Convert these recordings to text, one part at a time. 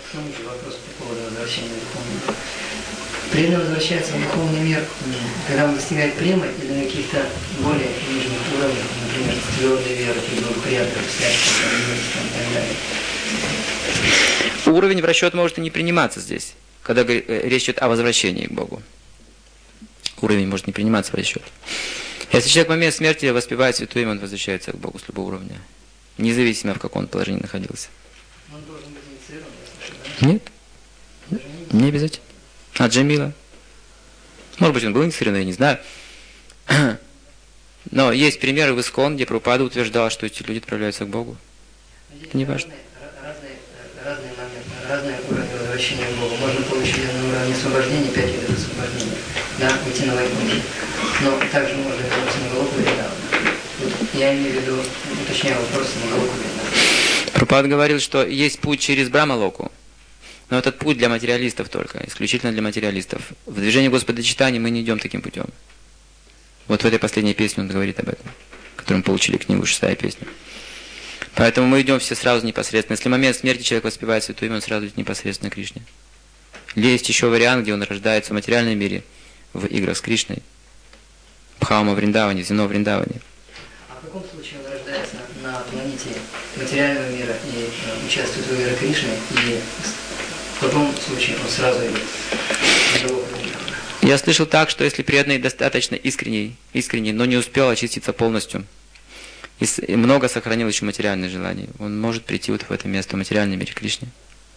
к тому же вопрос по поводу возвращения в духовный мир. Преданный возвращается в духовный мир, когда он достигает премы или на каких-то более нижних уровнях, например, твердой веры, благоприятных обстоятельств, и так далее. Уровень в расчет может и не приниматься здесь, когда речь идет о возвращении к Богу. Уровень может не приниматься в расчет. Если человек в момент смерти воспевает святое имя, он возвращается к Богу с любого уровня, независимо в каком положении находился. Он должен быть инициирован, если что, да? Нет, не обязательно. А Джамила? Может быть, он был инициирован, я не знаю. Но есть примеры в Искон, где Прабхупада утверждал, что эти люди отправляются к Богу. Это не важно. Разные моменты, разные уровни возвращения к Богу. Можно получить на уровне освобождения 5 видов освобождения, да, уйти на войну. Но также можно вернуться на Галоку Вриндавана. Я имею в виду, уточняю вопрос на Галоку Вриндавана. Прабхупада говорил, что есть путь через Брахмалоку, но этот путь для материалистов только, исключительно для материалистов. В движении Господа Читания мы не идем таким путем. Вот в этой последней песне он говорит об этом, которую мы получили книгу, 6-я песня. Поэтому мы идем все сразу непосредственно. Если в момент смерти человек воспевает святое имя, он сразу идет непосредственно к Кришне. Или есть еще вариант, где он рождается в материальном мире, в играх с Кришной. Бхаума Вриндаване, Зино Вриндаване. А в каком случае он рождается на планете материального мира и участвует в играх Кришны, и в каком случае он сразу идет на Галоку Вриндавана? Я слышал так, что если преданный достаточно искренний, но не успел очиститься полностью, и много сохранил еще материальные желания, он может прийти вот в это место, в материальном мире Кришне.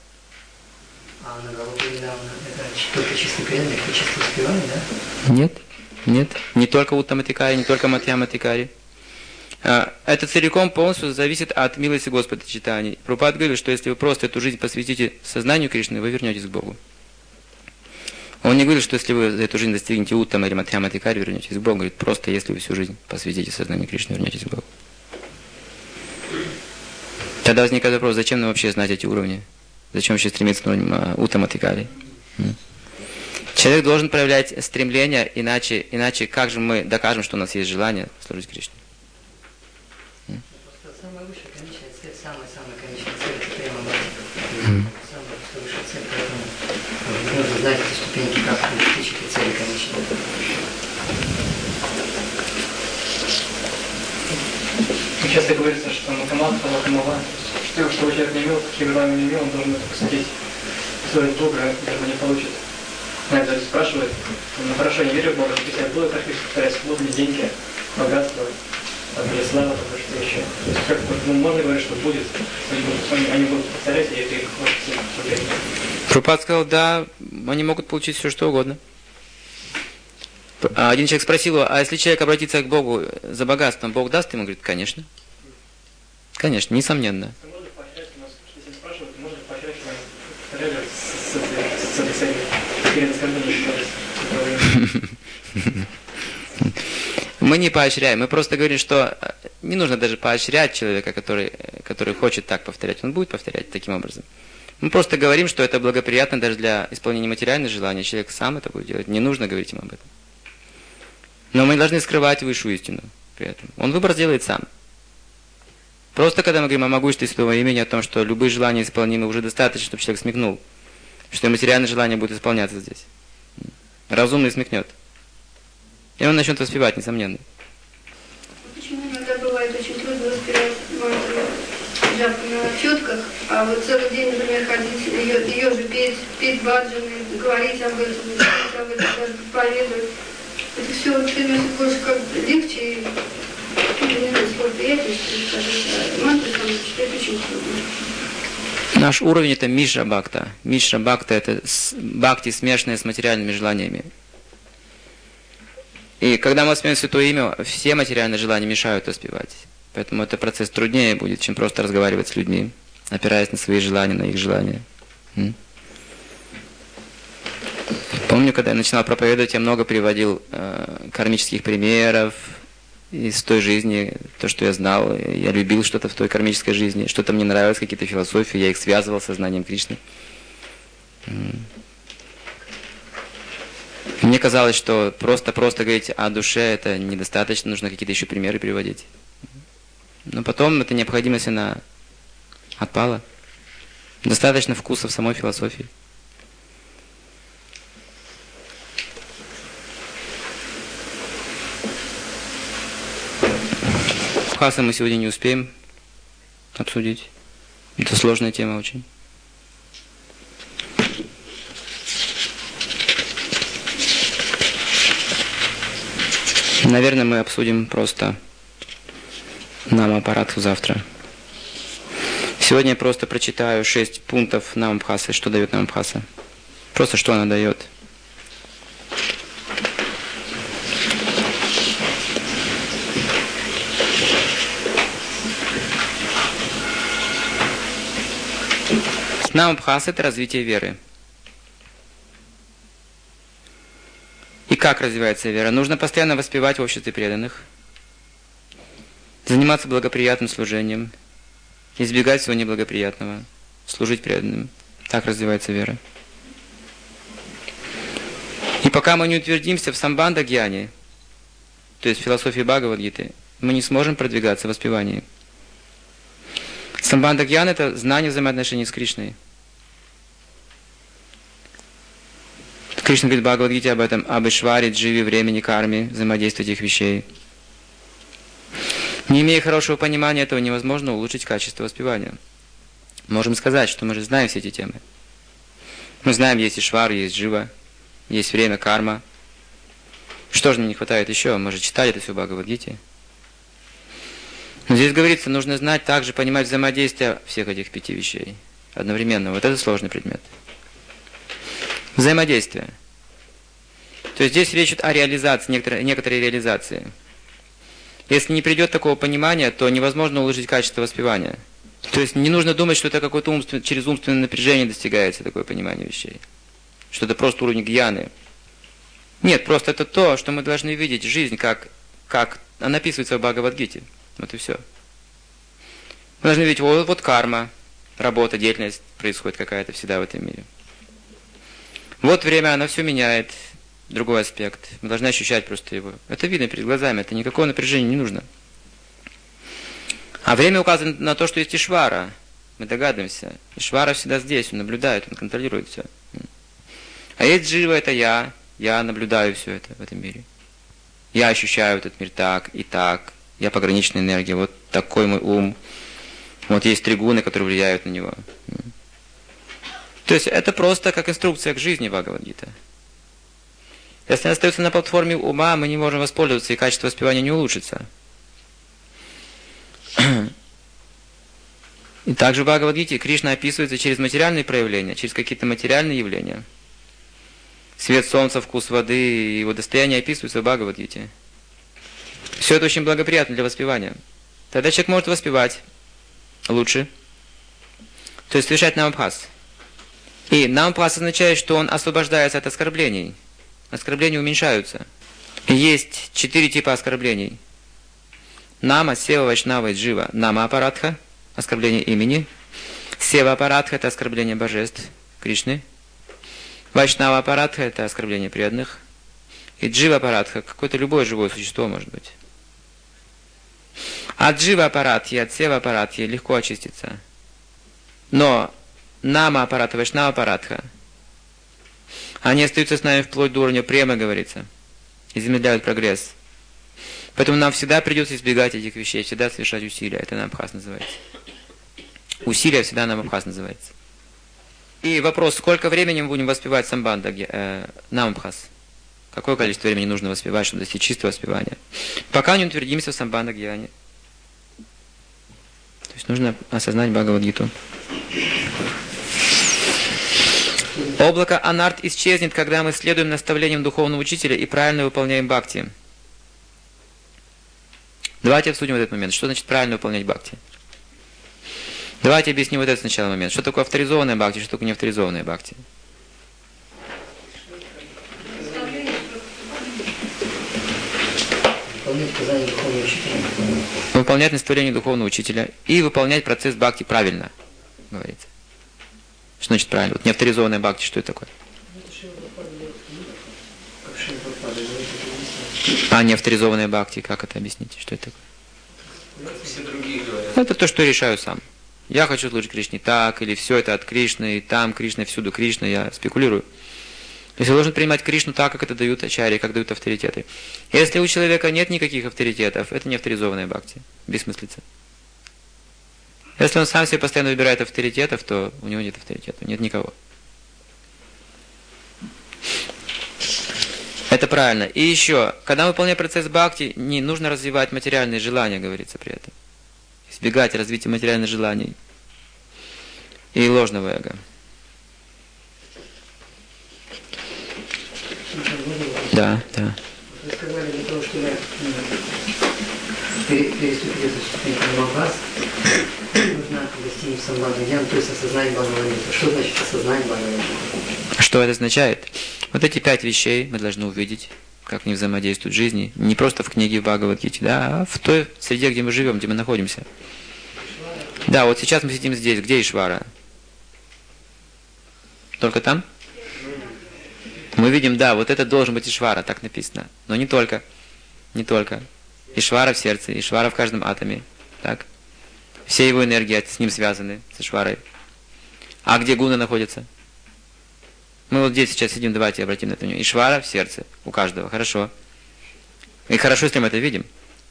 А на Галоку Вриндавана это только чисто преданный, кто чисто успевает, да? Нет. Не только Уттаматикари, не только Мадхьяматикари. Это целиком полностью зависит от милости Господа Читания. Прабхупада говорит, что если вы просто эту жизнь посвятите сознанию Кришны, вы вернетесь к Богу. Он не говорит, что если вы за эту жизнь достигнете Уттама или Мадхьяматикари, вернетесь к Богу. Он говорит, просто если вы всю жизнь посвятите сознанию Кришны, вернетесь к Богу. Тогда возникает вопрос, зачем нам вообще знать эти уровни? Зачем вообще стремиться к уровням Уттаматикари? Человек должен проявлять стремление, иначе как же мы докажем, что у нас есть желание служить Кришне? Самая высшая конечная цель, самая конечная цель – это прямо бхакти. Самая высшая цель, поэтому нужно знать эти ступеньки, как достичь этой цели конечной. Часто говорится, что Макамат, Лакамава, что человек не имел, какие желания не имел, он должен это посадить в свое доброе, если не получит. Иногда спрашивают, ну хорошо, не верю в Бога, если я буду практически повторять, будут ли деньги, богатство, или слава, что еще. То есть как можно говорить, что будет, они будут повторять, и это их хочется. Прабхупада сказал, да, они могут получить все, что угодно. Один человек спросил его, а если человек обратится к Богу за богатством, Бог даст ему? Он говорит, конечно. Конечно, несомненно. Если спрашивают, можно поощрять, что они повторяли с этой целью. Перед оскорблением. Мы не поощряем, мы просто говорим, что не нужно даже поощрять человека, который хочет так повторять. Он будет повторять таким образом. Мы просто говорим, что это благоприятно даже для исполнения материальных желаний. Человек сам это будет делать. Не нужно говорить ему об этом. Но мы должны скрывать высшую истину при этом. Он выбор сделает сам. Просто когда мы говорим о могуществе святого имени, о том, что любые желания исполнимы, уже достаточно, чтобы человек смекнул, что и материальные желания будут исполняться здесь. Разумный смекнет. И он начнет воспевать, несомненно. Почему иногда бывает очень трудно воспевать мантру на четках, а вот целый день, например, ходить, ее же петь баджаны, говорить об этом, даже проповедовать. Это все становится больше как легче, и не знаю, слово приятнее, что ли, мантры там читать очень трудно. Наш уровень это Мишра Бхакта. Мишра Бхакта это бхакти, смешанная с материальными желаниями. И когда мы воспеваем святое имя, все материальные желания мешают воспевать. Поэтому это процесс труднее будет, чем просто разговаривать с людьми, опираясь на свои желания, на их желания. Помню, когда я начинал проповедовать, я много приводил кармических примеров из той жизни, то, что я знал. Я любил что-то в той кармической жизни, что-то мне нравилось, какие-то философии, я их связывал со знанием Кришны. Мне казалось, что просто говорить о душе это недостаточно, нужно какие-то еще примеры приводить. Но потом эта необходимость, она отпала. Достаточно вкуса в самой философии. Абхаса мы сегодня не успеем обсудить. Это сложная тема очень. Наверное, мы обсудим просто Намапарадху завтра. Сегодня я просто прочитаю 6 пунктов Намабхасы. Что дает Намабхаса? Просто что она дает. Намабхаса – это развитие веры. И как развивается вера? Нужно постоянно воспевать в обществе преданных, заниматься благоприятным служением, избегать всего неблагоприятного, служить преданным. Так развивается вера. И пока мы не утвердимся в самбандха-гьяне, то есть в философии Бхагавад-гиты, мы не сможем продвигаться в воспевании. Самбандха-гьян – это знание взаимоотношений с Кришной. Кришна говорит в Бхагавад-гите об этом, об Ишваре, Дживе, времени, карме, взаимодействии этих вещей. Не имея хорошего понимания этого, невозможно улучшить качество воспевания. Можем сказать, что мы же знаем все эти темы. Мы знаем, есть Ишвар, есть Джива, есть время, карма. Что же нам не хватает еще? Мы же читали это все в Бхагавад-гите. Но здесь говорится, нужно знать, также понимать взаимодействие всех этих 5 вещей одновременно. Вот это сложный предмет. Взаимодействие. То есть здесь речь идет о реализации, некоторой реализации. Если не придет такого понимания, то невозможно улучшить качество воспевания. То есть не нужно думать, что это какое-то через умственное напряжение достигается такое понимание вещей. Что это просто уровень гьяны. Нет, просто это то, что мы должны видеть жизнь, как она описывается в Бхагавад-гите. Вот и все. Мы должны видеть, вот карма, работа, деятельность происходит какая-то всегда в этом мире. Вот время, оно все меняет, другой аспект. Мы должны ощущать просто его. Это видно перед глазами, это никакого напряжения не нужно. А время указано на то, что есть Ишвара. Мы догадываемся. Ишвара всегда здесь, он наблюдает, он контролирует все. А есть Джива, это я наблюдаю все это в этом мире. Я ощущаю этот мир так и так. Я пограничная энергия, вот такой мой ум. Вот есть тригуны, которые влияют на него. То есть это просто как инструкция к жизни Бхагавад-гита. Если он остается на платформе ума, мы не можем воспользоваться, и качество воспевания не улучшится. И также в Бхагавад-гите Кришна описывается через материальные проявления, через какие-то материальные явления. Свет солнца, вкус воды и его достояние описываются в Бхагавад-гите. Все это очень благоприятно для воспевания. Тогда человек может воспевать лучше. То есть совершать намабхас. И намабхас означает, что он освобождается от оскорблений. Оскорбления уменьшаются. И есть 4 типа оскорблений. Нама, сева, вайшнава и джива. Нама апарадха, оскорбление имени. Сева апарадха – это оскорбление божеств Кришны. Вайшнава апарадха – это оскорбление преданных. И джива апарадха – какое-то любое живое существо может быть. От джива апарадхи, от сева апарадхи легко очиститься. Но нама апарадха, вайшнава апарадха, они остаются с нами вплоть до уровня према, говорится, и замедляют прогресс. Поэтому нам всегда придется избегать этих вещей, всегда совершать усилия. Это намабхас называется. Усилия всегда намабхас называется. И вопрос, сколько времени мы будем воспевать самбандха, намабхас? Какое количество времени нужно воспевать, чтобы достичь чистого воспевания? Пока не утвердимся в самбандха-гьяне. То есть нужно осознать Бхагавад-гиту. Облако анарт исчезнет, когда мы следуем наставлениям духовного учителя и правильно выполняем бхакти. Давайте обсудим вот этот момент. Что значит правильно выполнять бхакти? Давайте объясним вот этот сначала момент. Что такое авторизованная бхакти, что такое неавторизованная бхакти? Выполнять наставление духовного учителя и выполнять процесс бхакти правильно, говорится. Что значит правильно? Вот неавторизованная бхакти, что это такое? А неавторизованная бхакти, как это объяснить? Что это такое? Все другие говорят. Это то, что решаю сам. Я хочу служить Кришне так, или все это от Кришны, и там Кришна, всюду Кришна, я спекулирую. То есть я должен принимать Кришну так, как это дают ачарьи, как дают авторитеты. Если у человека нет никаких авторитетов, это не авторизованная бхакти, бессмыслица. Если он сам себе постоянно выбирает авторитетов, то у него нет авторитета, нет никого. Это правильно. И еще, когда мы выполняем процесс бхакти, не нужно развивать материальные желания, говорится при этом. Избегать развития материальных желаний и ложного эго. Да, да. Вы сказали, для того, чтобы переступить Махас, нужно достигнуть самбхагьяна, то есть осознать Бхагавад-гиту. Что значит осознать Бхагавад-гиту? Что это означает? Вот эти 5 вещей мы должны увидеть, как они взаимодействуют в жизни. Не просто в книге Бхагавад-гите, да, а в той среде, где мы живем, где мы находимся. Да, вот сейчас мы сидим здесь. Где Ишвара? Только там? Мы видим, да, вот это должен быть Ишвара, так написано. Но не только. Не только. Ишвара в сердце, Ишвара в каждом атоме. Так? Все его энергии с ним связаны, с Ишварой. А где гуны находятся? Мы вот здесь сейчас сидим, давайте обратим на это внимание. Ишвара в сердце у каждого, хорошо. И хорошо, если мы это видим.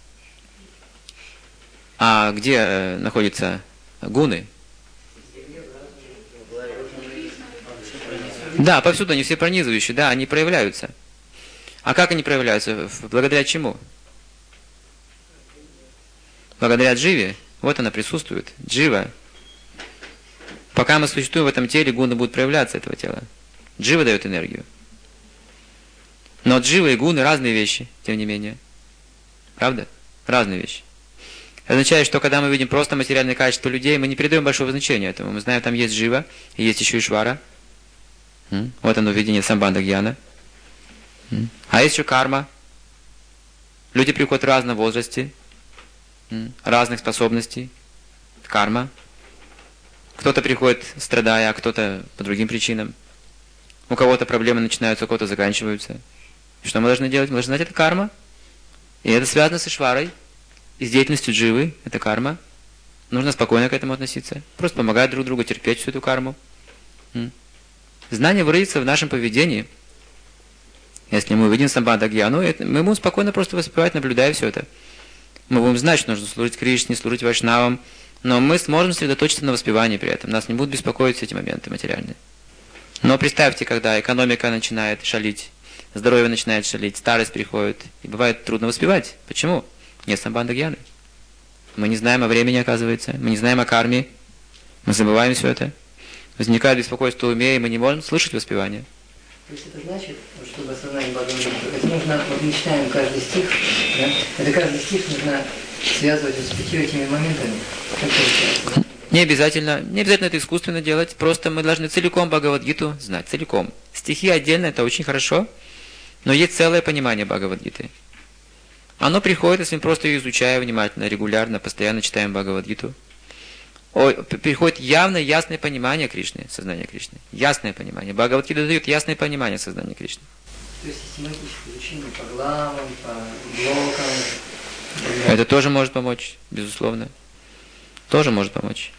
А где находятся гуны? Да, повсюду они все пронизывающие, да, они проявляются. А как они проявляются? Благодаря чему? Благодаря дживе. Вот она присутствует. Джива. Пока мы существуем в этом теле, гуны будут проявляться этого тела. Джива дает энергию. Но джива и гуны разные вещи, тем не менее. Правда? Разные вещи. Это означает, что когда мы видим просто материальные качества людей, мы не придаем большого значения этому. Мы знаем, там есть джива, и есть еще Ишвара. Вот оно видение самбандха-гьяна. А есть еще карма. Люди приходят в разном возрасте, разных способностей. Карма. Кто-то приходит страдая, а кто-то по другим причинам. У кого-то проблемы начинаются, у кого-то заканчиваются. И что мы должны делать? Мы должны знать, это карма. И это связано с Ишварой. И с деятельностью дживы. Это карма. Нужно спокойно к этому относиться. Просто помогать друг другу, терпеть всю эту карму. Знание выразится в нашем поведении. Если мы увидим самбандха-гьяну, мы будем спокойно просто воспевать, наблюдая все это. Мы будем знать, что нужно служить Кришне, служить вайшнавам, но мы сможем сосредоточиться на воспевании при этом. Нас не будут беспокоить все эти моменты материальные. Но представьте, когда экономика начинает шалить, здоровье начинает шалить, старость приходит, и бывает трудно воспевать. Почему? Нет самбандха-гьяны. Мы не знаем о времени, оказывается, мы не знаем о карме, мы забываем все это. Возникает беспокойство в уме, и мы не можем слышать воспевание. То есть это значит, чтобы осознать Бхагавад-гиту, это нужно, вот мы читаем каждый стих, да? Это каждый стих нужно связывать вот с 5 этими моментами. Не обязательно это искусственно делать, просто мы должны целиком Бхагавад-гиту знать, целиком. Стихи отдельно, это очень хорошо, но есть целое понимание Бхагавад-гиты. Оно приходит, если мы просто ее изучаем внимательно, регулярно, постоянно читаем Бхагавад-гиту. Приходит явное, ясное понимание Кришны, сознание Кришны. Ясное понимание. Бхагавад-гита дает ясное понимание сознания Кришны. То есть систематическое изучение по главам, по блокам. Это тоже может помочь, безусловно. Тоже может помочь.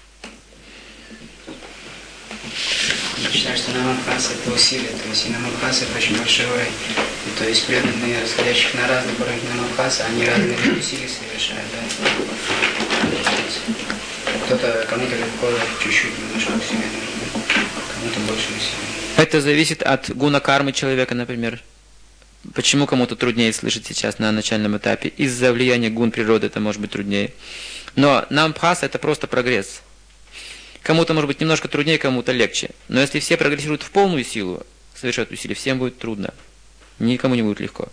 Я считаю, что намабхаса это усилие, то есть и намабхаса это очень большой уровень. И то есть преданные, расходящих на разных уровнях намабхаса, они разные усилия совершают, да. Кто-то, кому-то легко, чуть-чуть, немножко усилия нужно, кому-то больше усилий. Это зависит от гуна кармы человека, например. Почему кому-то труднее слышать сейчас на начальном этапе? Из-за влияния гун природы это может быть труднее. Но намабхаса это просто прогресс. Кому-то может быть немножко труднее, кому-то легче. Но если все прогрессируют в полную силу, совершают усилия, всем будет трудно. Никому не будет легко.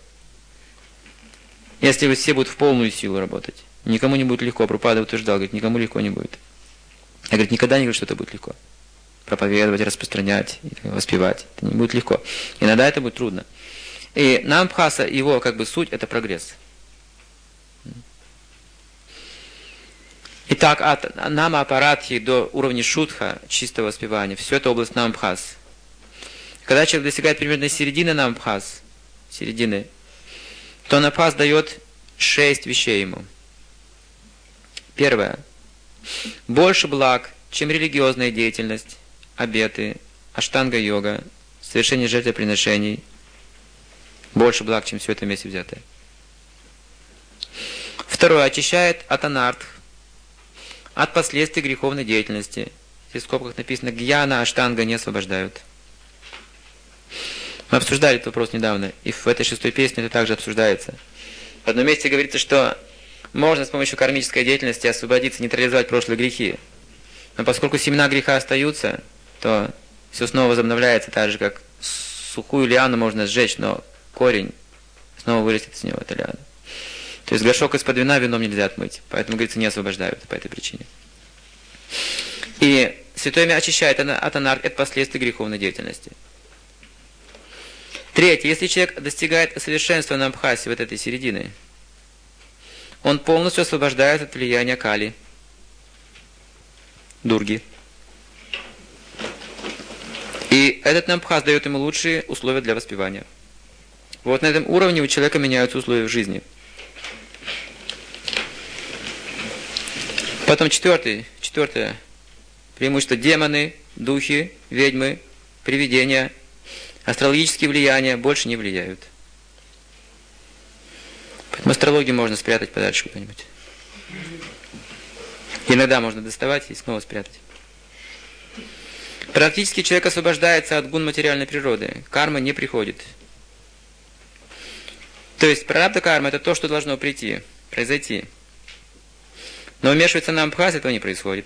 Если все будут в полную силу работать, никому не будет легко. Прабхупада утверждал, говорит, никому легко не будет. Я говорит, никогда не говорю, что это будет легко. Проповедовать, распространять, воспевать. Это не будет легко. Иногда это будет трудно. И намабхаса, его как бы суть, это прогресс. Итак, от нама-апаратхи до уровня шутха, чистого воспевания, все это область намабхас. Когда человек достигает примерно середины намабхас, то намабхас дает 6 вещей ему. Первое. больше благ, чем религиозная деятельность, обеты, аштанга-йога, совершение жертвоприношений, больше благ, чем все это вместе взятое. Второе. Очищает от анарт, от последствий греховной деятельности. Здесь в скобках написано гьяна, аштанга не освобождают. Мы обсуждали этот вопрос недавно, и в этой 6-й песне это также обсуждается. В одном месте говорится, что можно с помощью кармической деятельности освободиться, нейтрализовать прошлые грехи. Но поскольку семена греха остаются, то все снова возобновляется, так же, как сухую лиану можно сжечь, но корень снова вырастет из него, эта лиана. То есть горшок из-под вина вином нельзя отмыть, поэтому, говорится, не освобождают по этой причине. И Святое Имя очищает от анарт, от последствий греховной деятельности. Третье. Если человек достигает совершенства на Абхасе, вот этой середины, он полностью освобождается от влияния Кали, Дурги. И этот Намбхас дает ему лучшие условия для воспевания. Вот на этом уровне у человека меняются условия в жизни. Потом четвертое преимущество: демоны, духи, ведьмы, привидения, астрологические влияния больше не влияют. Поэтому астрологию можно спрятать подальше куда-нибудь. Иногда можно доставать и снова спрятать. Практически человек освобождается от гун материальной природы. Карма не приходит. То есть прарабдха карма — это то, что должно прийти, произойти. Но вмешивается на Абхаз, этого не происходит.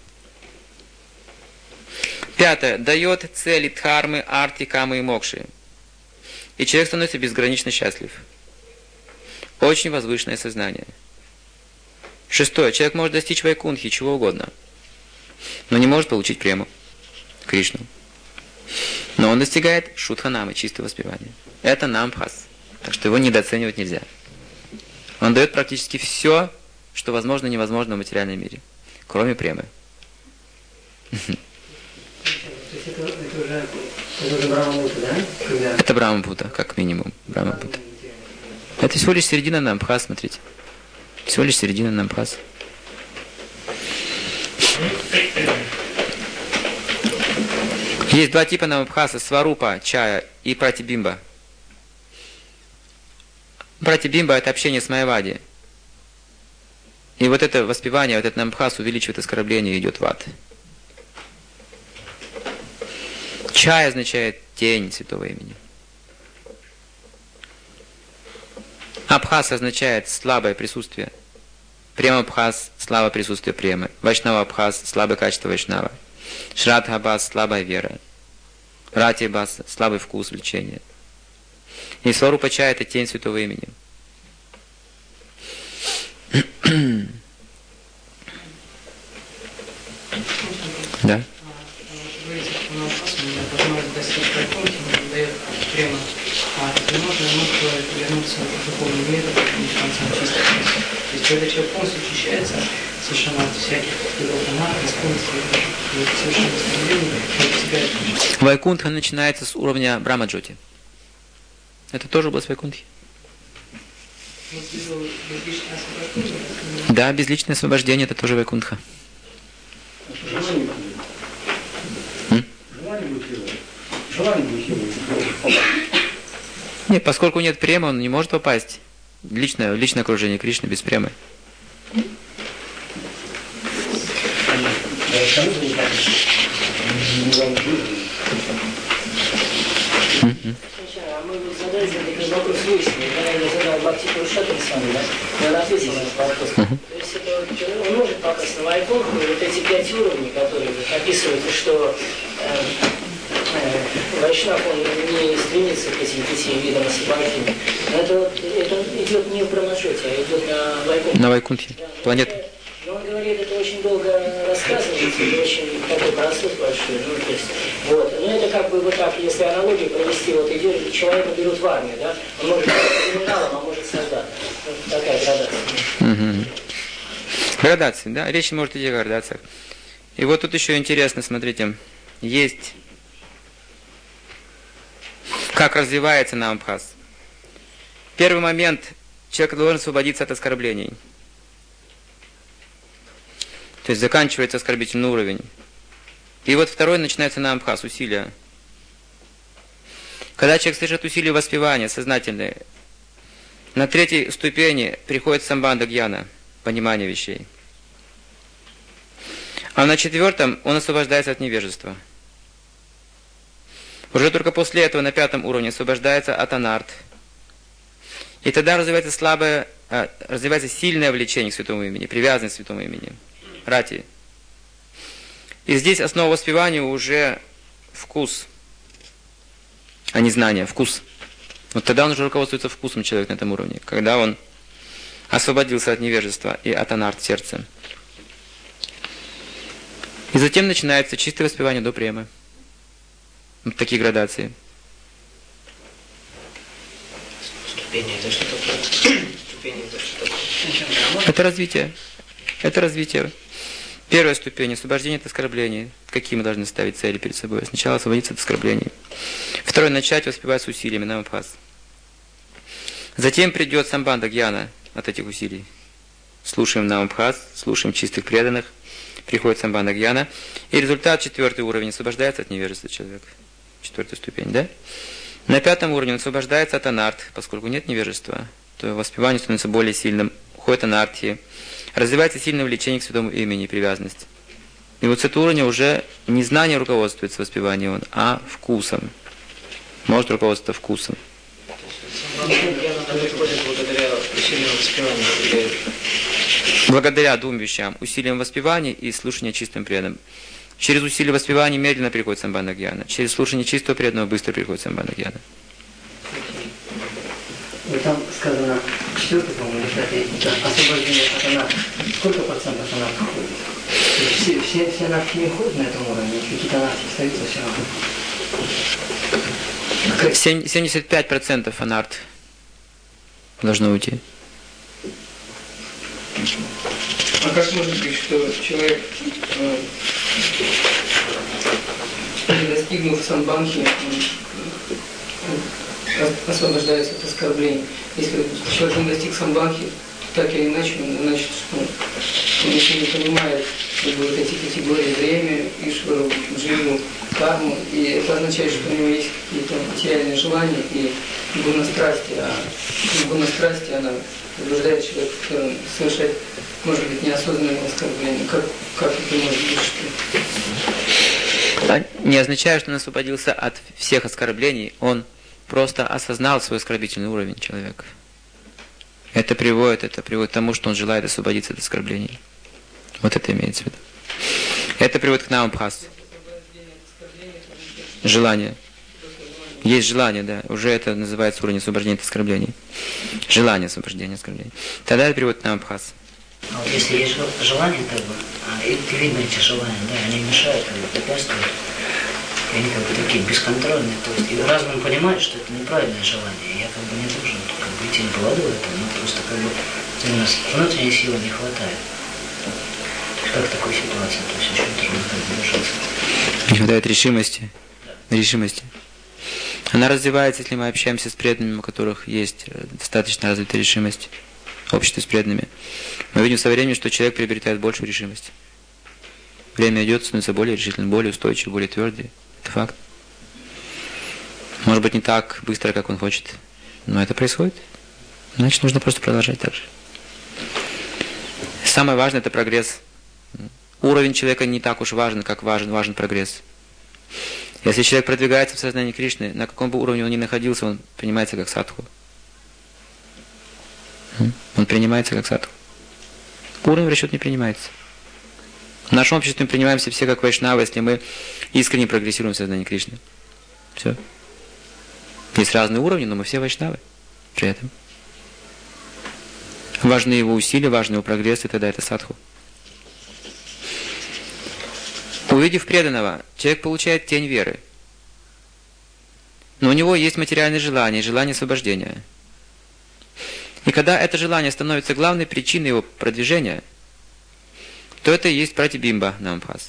Пятое. Дает цели дхармы, арти, камы и мокши. И человек становится безгранично счастлив. Очень возвышенное сознание. Шестое. Человек может достичь вайкунхи, чего угодно, но не может получить прему, Кришну. Но он достигает шудханамы, чистого воспевания. Это намбхас. Так что его недооценивать нельзя. Он дает практически все, что возможно и невозможно в материальном мире, кроме премы. Это уже Брахма-Бхута, да? Это Брахма-Бхута, как минимум. Брахма-Бхута. Это всего лишь середина намбхас, смотрите. Всего лишь середина намбхас. Есть два типа намбхаса: сварупа, чая, и пратибимба. Пратибимба — это общение с майявади. И вот это воспевание, вот этот намбхас увеличивает оскорбление и идет в ад. Чай означает тень святого имени. Абхас означает слабое присутствие. Према-абхас — слабое присутствие премы. Вайшнава-абхас — слабое качество вайшнава. Шрадха-абхас — слабая вера. Рати-абхас — слабый вкус, влечения. И сварупа чая — это тень святого имени. Да? Вернуться в духовный мир и в конце чисто. То есть когда человек полностью очищается совершенно от всяких грехов, беспомощности и совершенно остановления, Вайкунтха начинается с уровня Брахма-джоти. Это тоже область Вайкунтхи? Да, безличное освобождение — это тоже Вайкунтха. Нет, поскольку нет премы, он не может попасть в личное окружение Кришны без премы. Мы задали этот вопрос выяснили, я задал Бхакти Пурушоттама Свами, да, он ответил на этот вопрос. То есть это, он может попасть на Вайкунтху, вот эти 5 уровней, которые описывают, что Вайшнав, он не стремится к этим 5 видам освобождения. Но это идет не в Брахма-джоти, а идет на Вайкунтхе. На Вайкунтхе, планета. Но он говорит, это очень долго рассказывается, это очень такой процесс большой. Ну, то есть, вот. Но это как бы вот так, если аналогию провести, вот идет, человека берут в армию, да, он может быть генералом, а может солдатом. Вот такая градация. Угу. Градации, да? Речь может идти о градациях. И вот тут еще интересно, смотрите, есть, как развивается намбхас. Первый момент, человек должен освободиться от оскорблений. То есть заканчивается оскорбительный уровень. И вот второй начинается намбхас, усилия. Когда человек слышит усилия воспевания, сознательные, на третьей ступени приходит самбандха гьяна, понимание вещей. А на четвертом он освобождается от невежества. Уже только после этого на пятом уровне освобождается от анарт. И тогда развивается сильное влечение к святому имени, привязанность к святому имени. Рати. И здесь основа воспевания уже вкус, а не знание, вкус. Вот тогда он уже руководствуется вкусом человека на этом уровне, когда он освободился от невежества и от анарт сердца. И затем начинается чистое воспевание до премы. Вот такие градации. Ступени это что такое? Ступени это что такое? Это развитие. Это развитие. Первая ступень – освобождение от оскорблений. Какие мы должны ставить цели перед собой? Сначала освободиться от оскорблений. Второе – начать воспевать с усилиями, намбхас. Затем придет самбандха гьяна от этих усилий. Слушаем намбхас, слушаем чистых преданных. Приходит самбандха гьяна. И результат, четвертый уровень, освобождается от невежества человека. Четвертая ступень, да? На пятом уровне он освобождается от анарт, поскольку нет невежества, то воспевание становится более сильным. Уходит анартхи. Развивается сильное влечение к святому имени и привязанность. И вот с этого уровня уже не знание руководствуется воспеванием, а вкусом. Может руководствоваться вкусом. Благодаря двум вещам. Усилием воспевания и слушания чистым преданным. Через усилие воспевания медленно приходит самбандха гьяна. Через слушание чистого преданного быстро приходит самбандха гьяна. И там сказано, 4-й, по-моему, это освобождение от анархи. Сколько процентов анархи ходит? Все анархи не ходят на этом уровне, какие-то анархи остаются все равно. 75% анарт должно уйти. А как может быть, что человек, не достигнув самбанхи, освобождается от оскорблений? Если человек не достиг самбанхи, так или иначе, значит, он еще не понимает вот эти категории время, ишвару, дживу, карму, и это означает, что у него есть какие-то материальные желания и гунастрастие, а гунастрастие, она побуждает человека совершать, может быть, неосознанное оскорбление. Как это может быть? Это не означает, что он освободился от всех оскорблений, он просто осознал свой оскорбительный уровень человека. Это приводит к тому, что он желает освободиться от оскорблений. Вот это имеется в виду. Это приводит к намбхас. Желание. Есть желание, да. Уже это называется уровень освобождения от оскорблений. Желание освобождения от оскорблений. Тогда это приводит к намбхас. А вот если есть желание, как бы, и видно эти желания, да, они мешают, как бы, препятствуют. И они как бы такие бесконтрольные. То есть и разум понимает, что это неправильное желание. И я как бы не должен как бы идти на поводу этого, но просто как бы именно внутренней силы не хватает. Как в такой ситуации? То есть очень трудно так держаться. Не хватает решимости. Решимости. Она развивается, если мы общаемся с преданными, у которых есть достаточно развитая решимость. Общество с преданными. Мы видим со временем, что человек приобретает большую решимость. Время идет, становится более решительным, более устойчивым, более твердым. Это факт. Может быть, не так быстро, как он хочет, но это происходит. Значит, нужно просто продолжать так же. Самое важное – это прогресс. Уровень человека не так уж важен, как важен прогресс. Если человек продвигается в сознании Кришны, на каком бы уровне он ни находился, он принимается как садху. Он принимается как садху. Уровень в расчет не принимается. В нашем обществе мы принимаемся все как вайшнавы, если мы искренне прогрессируем в сознании Кришны. Все. Есть разные уровни, но мы все вайшнавы при этом. Важны его усилия, важны его прогресс, и тогда это садху. Увидев преданного, человек получает тень веры. Но у него есть материальные желания, желание освобождения. И когда это желание становится главной причиной его продвижения, то это и есть пратибимба намбхас.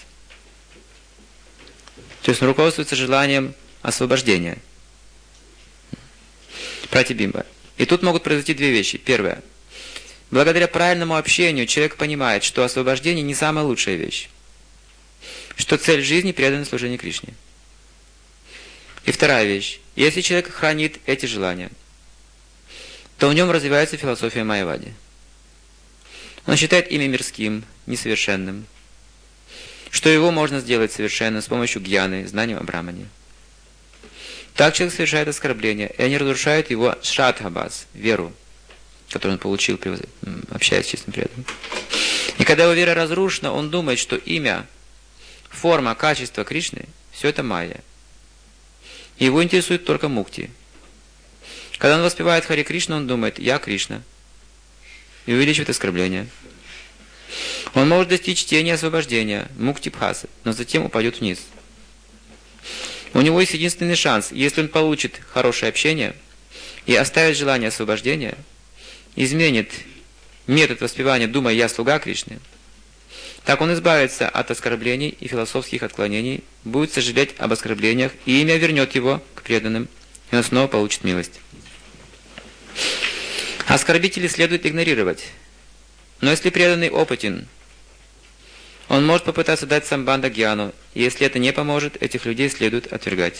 То есть он руководствуется желанием освобождения. Пратибимба. И тут могут произойти две вещи. Первое. Благодаря правильному общению человек понимает, что освобождение не самая лучшая вещь, что цель жизни – преданное служение Кришне. И вторая вещь. Если человек хранит эти желания, то в нем развивается философия майявади. Он считает имя мирским, несовершенным, что его можно сделать совершенным с помощью гьяны, знания о Брахмане. Так человек совершает оскорбления, и они разрушают его шрадхабас, веру, которую он получил, общаясь с чистым преданным. И когда его вера разрушена, он думает, что имя, форма, качество Кришны – все это майя. И его интересует только мукти. Когда он воспевает Хари Кришна, он думает «Я Кришна» и увеличивает оскорбление. Он может достичь тени освобождения, мукти бхасы, но затем упадет вниз. У него есть единственный шанс, если он получит хорошее общение и оставит желание освобождения, изменит метод воспевания, думая «Я слуга Кришны», так он избавится от оскорблений и философских отклонений, будет сожалеть об оскорблениях, и имя вернет его к преданным, и он снова получит милость. Оскорбителей следует игнорировать. Но если преданный опытен, он может попытаться дать самбанда гьяну, и если это не поможет, этих людей следует отвергать.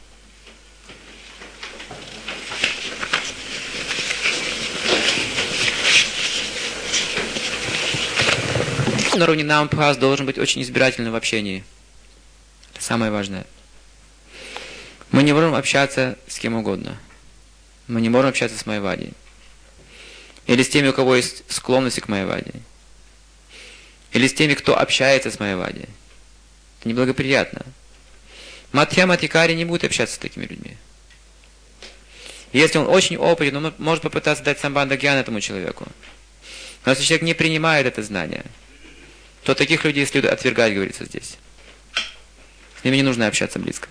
На уровне намбхас должен быть очень избирательным в общении. Это самое важное. Мы не можем общаться с кем угодно. Мы не можем общаться с майявади. Или с теми, у кого есть склонности к майявади. Или с теми, кто общается с майявади. Это неблагоприятно. Мадхьяма Адхикари не будет общаться с такими людьми. Если он очень опытен, он может попытаться дать самбанда гьяна этому человеку. Но если человек не принимает это знание, то таких людей следует отвергать, говорится здесь. С ними не нужно общаться близко.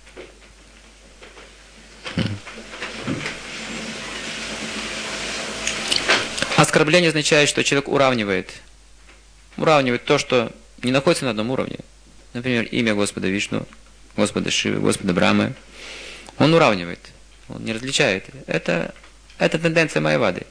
Оскорбление означает, что человек уравнивает то, что не находится на одном уровне. Например, имя Господа Вишну, Господа Шивы, Господа Брамы. Он уравнивает, он не различает. Это тенденция майявады.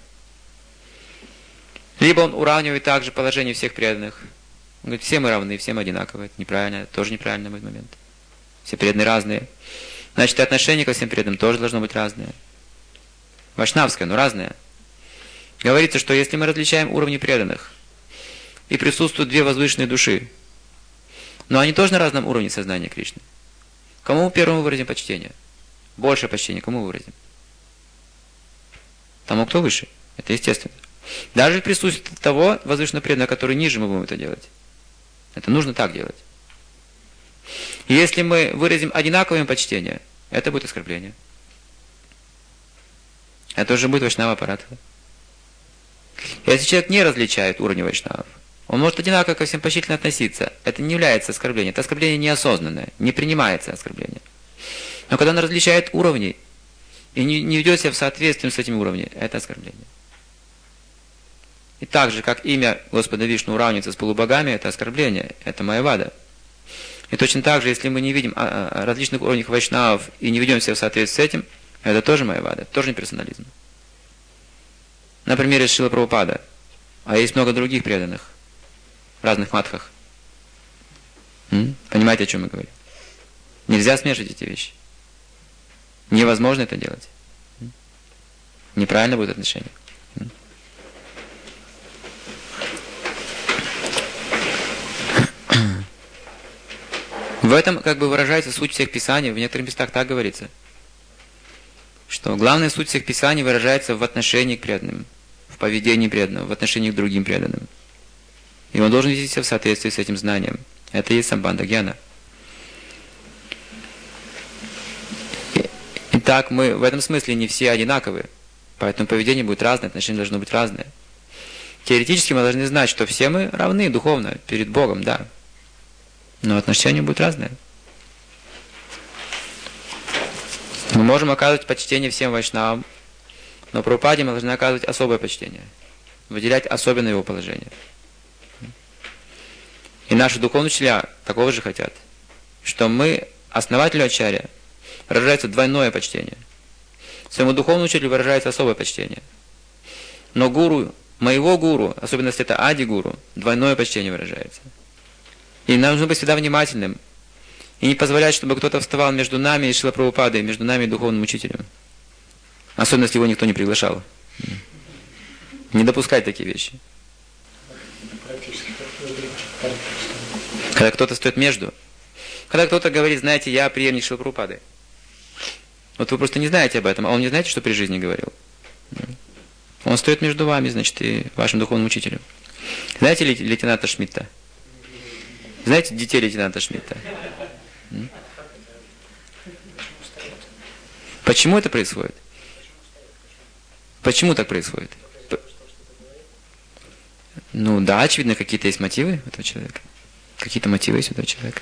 Либо он уравнивает также положение всех преданных. Он говорит, все мы равны, все мы одинаковые. Это неправильно, это тоже неправильно в этот момент. Все преданные разные. Значит, и отношение ко всем преданным тоже должно быть разное. Вайшнавское, но разное. Говорится, что если мы различаем уровни преданных, и присутствуют две возвышенные души, но они тоже на разном уровне сознания Кришны, кому мы первому выразим почтение? Большее почтение кому выразим? Тому, кто выше. Это естественно. Даже в присутствии того возвышенного преданного, который ниже, мы будем это делать. Это нужно так делать. И если мы выразим одинаковое им почтение, это будет оскорбление. Это уже будет вайшнава аппаратха. Если человек не различает уровни вайшнавов, он может одинаково ко всем почтительно относиться. Это не является оскорблением. Это оскорбление неосознанное. Не принимается оскорбление. Но когда он различает уровни и не ведет себя в соответствии с этими уровнями, это оскорбление. И так же, как имя Господа Вишну уравнивается с полубогами, это оскорбление, это майявада. И точно так же, если мы не видим различных уровней вайшнавов и не ведем себя в соответствии с этим, это тоже майявада, тоже не персонализм. Например, есть Шрила Прабхупада, а есть много других преданных в разных матхах. Понимаете, о чем мы говорим? Нельзя смешивать эти вещи. Невозможно это делать. Неправильно будет отношение. В этом как бы выражается суть всех писаний. В некоторых местах так говорится, что главная суть всех писаний выражается в отношении к преданным, в поведении преданного, в отношении к другим преданным. И он должен вести себя в соответствии с этим знанием. Это и есть самбанда гьяна. Итак, мы в этом смысле не все одинаковые, поэтому поведение будет разное, отношения должны быть разные. Теоретически мы должны знать, что все мы равны духовно перед Богом, да. Но отношения будут разные. Мы можем оказывать почтение всем вайшнавам, но Прабхупаде мы должны оказывать особое почтение, выделять особенное его положение. И наши духовные учителя такого же хотят, что мы, основателю ачарья, выражается двойное почтение. Своему духовному учителю выражается особое почтение. Но гуру моего гуру, особенно если это ади-гуру, двойное почтение выражается. И нам нужно быть всегда внимательным. И не позволять, чтобы кто-то вставал между нами и Шрила Прабхупадой, между нами и духовным учителем. Особенно, если его никто не приглашал. Не допускать такие вещи. Когда кто-то стоит между. Когда кто-то говорит, знаете, я преемник Шрилы Прабхупады. Вот вы просто не знаете об этом, а он не знаете, что при жизни говорил. Он стоит между вами, значит, и вашим духовным учителем. Знаете лейтенанта Шмидта? Знаете детей лейтенанта Шмидта? Почему это происходит? Почему так происходит? Ну да, очевидно, какие-то есть мотивы у этого человека. Какие-то мотивы есть у этого человека.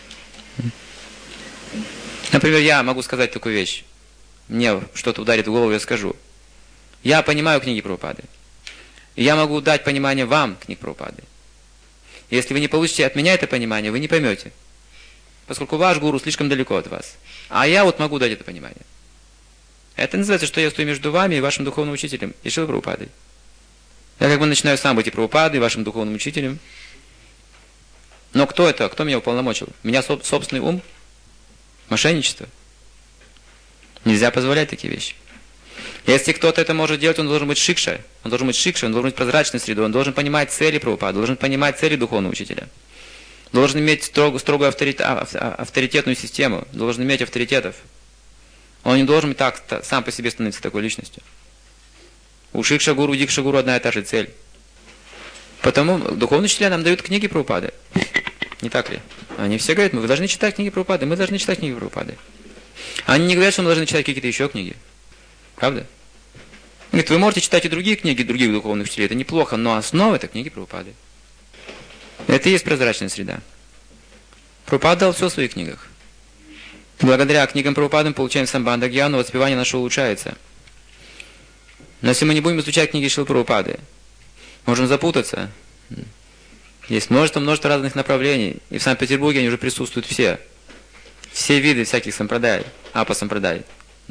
Например, я могу сказать такую вещь. Мне что-то ударит в голову, я скажу. Я понимаю книги Прабхупады. И я могу дать понимание вам книг Прабхупады. Если вы не получите от меня это понимание, вы не поймете. Поскольку ваш гуру слишком далеко от вас. А я вот могу дать это понимание. Это называется, что я стою между вами и вашим духовным учителем, и Шрилой Прабхупадой. Я как бы начинаю сам быть и Прабхупадой, и вашим духовным учителем. Но кто это? Кто меня уполномочил? Меня собственный ум? Мошенничество? Нельзя позволять такие вещи. Если кто-то это может делать, он должен быть шикша. Он должен быть шикша, он должен быть прозрачной средой, он должен понимать цели Прабхупады, должен понимать цели духовного учителя. Должен иметь строгую авторитетную систему, должен иметь авторитетов. Он не должен так сам по себе становиться такой личностью. У шикша гуру, дикша гуру одна и та же цель. Потому духовные учителя нам дают книги Прабхупады. Не так ли? Они все говорят, вы должны читать книги Прабхупады, мы должны читать книги Прабхупады. Они не говорят, что мы должны читать какие-то еще книги. Правда? Говорит, вы можете читать и другие книги других духовных учителей, это неплохо, но основа это книги Прабхупады. Это и есть прозрачная среда. Прабхупада дал все в своих книгах. Благодаря книгам Прабхупады мы получаем самбандха гьяну, воспевание наше улучшается. Но если мы не будем изучать книги Шрилы Прабхупады, можем запутаться. Есть множество разных направлений, и в Санкт-Петербурге они уже присутствуют все. Все виды всяких сампрадай, апа-сампрадай.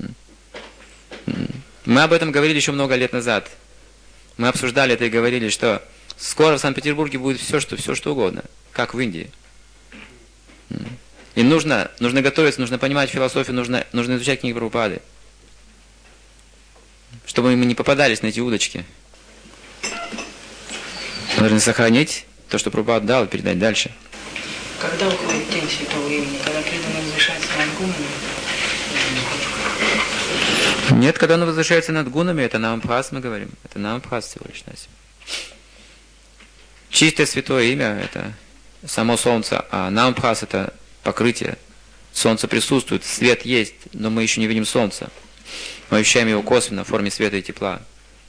Мы об этом говорили еще много лет назад. Мы обсуждали это и говорили, что скоро в Санкт-Петербурге будет все, что угодно, как в Индии. И нужно готовиться, нужно понимать философию, нужно изучать книги Прабхупады, чтобы мы не попадались на эти удочки. Мы должны сохранить то, что Прабхупада дал, и передать дальше. Когда уходит день святого имени? Когда преданный возвышается над гунами? Нет, когда он возвышается над гунами, это намабхас мы говорим. Это намабхас всего лишь навсего. Чистое святое имя – это само солнце, а намабхас – это покрытие. Солнце присутствует, свет есть, но мы еще не видим солнца. Мы ощущаем его косвенно в форме света и тепла.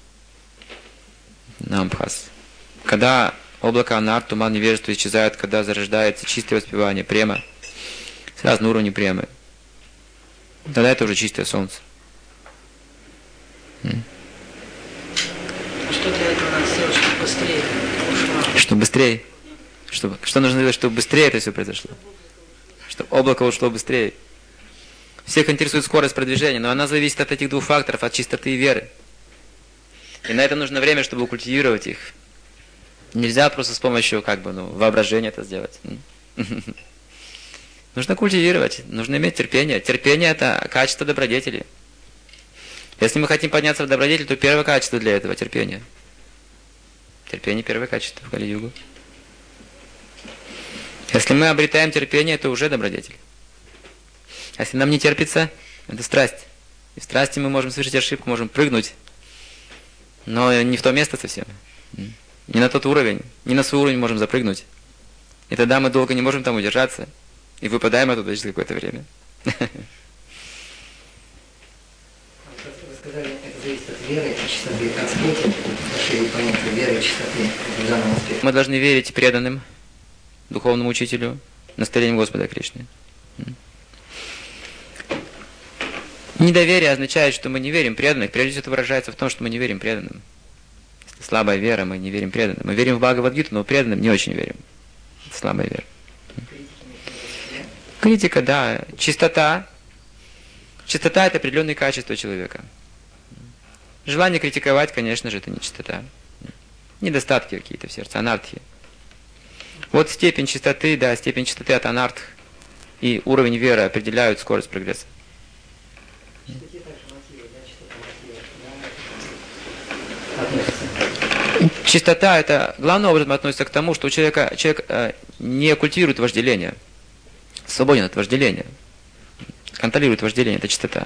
Намабхас. Когда облако анар, туман невежества исчезают, когда зарождается чистое воспевание, према, с разным уровнем премы, тогда это уже чистое солнце. Что для этого надо сделать, чтобы быстрее ушло? Что быстрее? Что нужно сделать, чтобы быстрее это все произошло? Чтобы облако ушло быстрее. Всех интересует скорость продвижения, но она зависит от этих двух факторов, от чистоты и веры. И на это нужно время, чтобы культивировать их. Нельзя просто с помощью воображения это сделать. Нужно культивировать, нужно иметь терпение. Терпение – это качество добродетели. Если мы хотим подняться в добродетель, то первое качество для этого – терпение. Терпение – первое качество в Кали-югу. Если мы обретаем терпение, это уже добродетель. А если нам не терпится, это страсть. И в страсти мы можем совершить ошибку, можем прыгнуть, но не в то место совсем. Не на тот уровень, не на свой уровень можем запрыгнуть. И тогда мы долго не можем там удержаться. И выпадаем оттуда через какое-то время. Вы сказали, это зависит от веры и чистоты. Раскройте вообще понятие веры и чистоты в данном аспекте. Мы должны верить преданным, духовному учителю, наставлениям Господа Кришны. Недоверие означает, что мы не верим преданным. Прежде всего это выражается в том, что мы не верим преданным. Если слабая вера, мы не верим преданным. Мы верим в Бхагавад-гиту, но преданным не очень верим. Это слабая вера. Критика, да. Чистота. Чистота – это определенные качества человека. Желание критиковать, конечно же, это не чистота. недостатки какие-то в сердце, анартхи. Вот степень чистоты, да, степень чистоты от анартх и уровень веры определяют скорость прогресса. Чистота это главным образом относится к тому, что человек не культивирует вожделение, свободен от вожделения, контролирует вожделение, это чистота.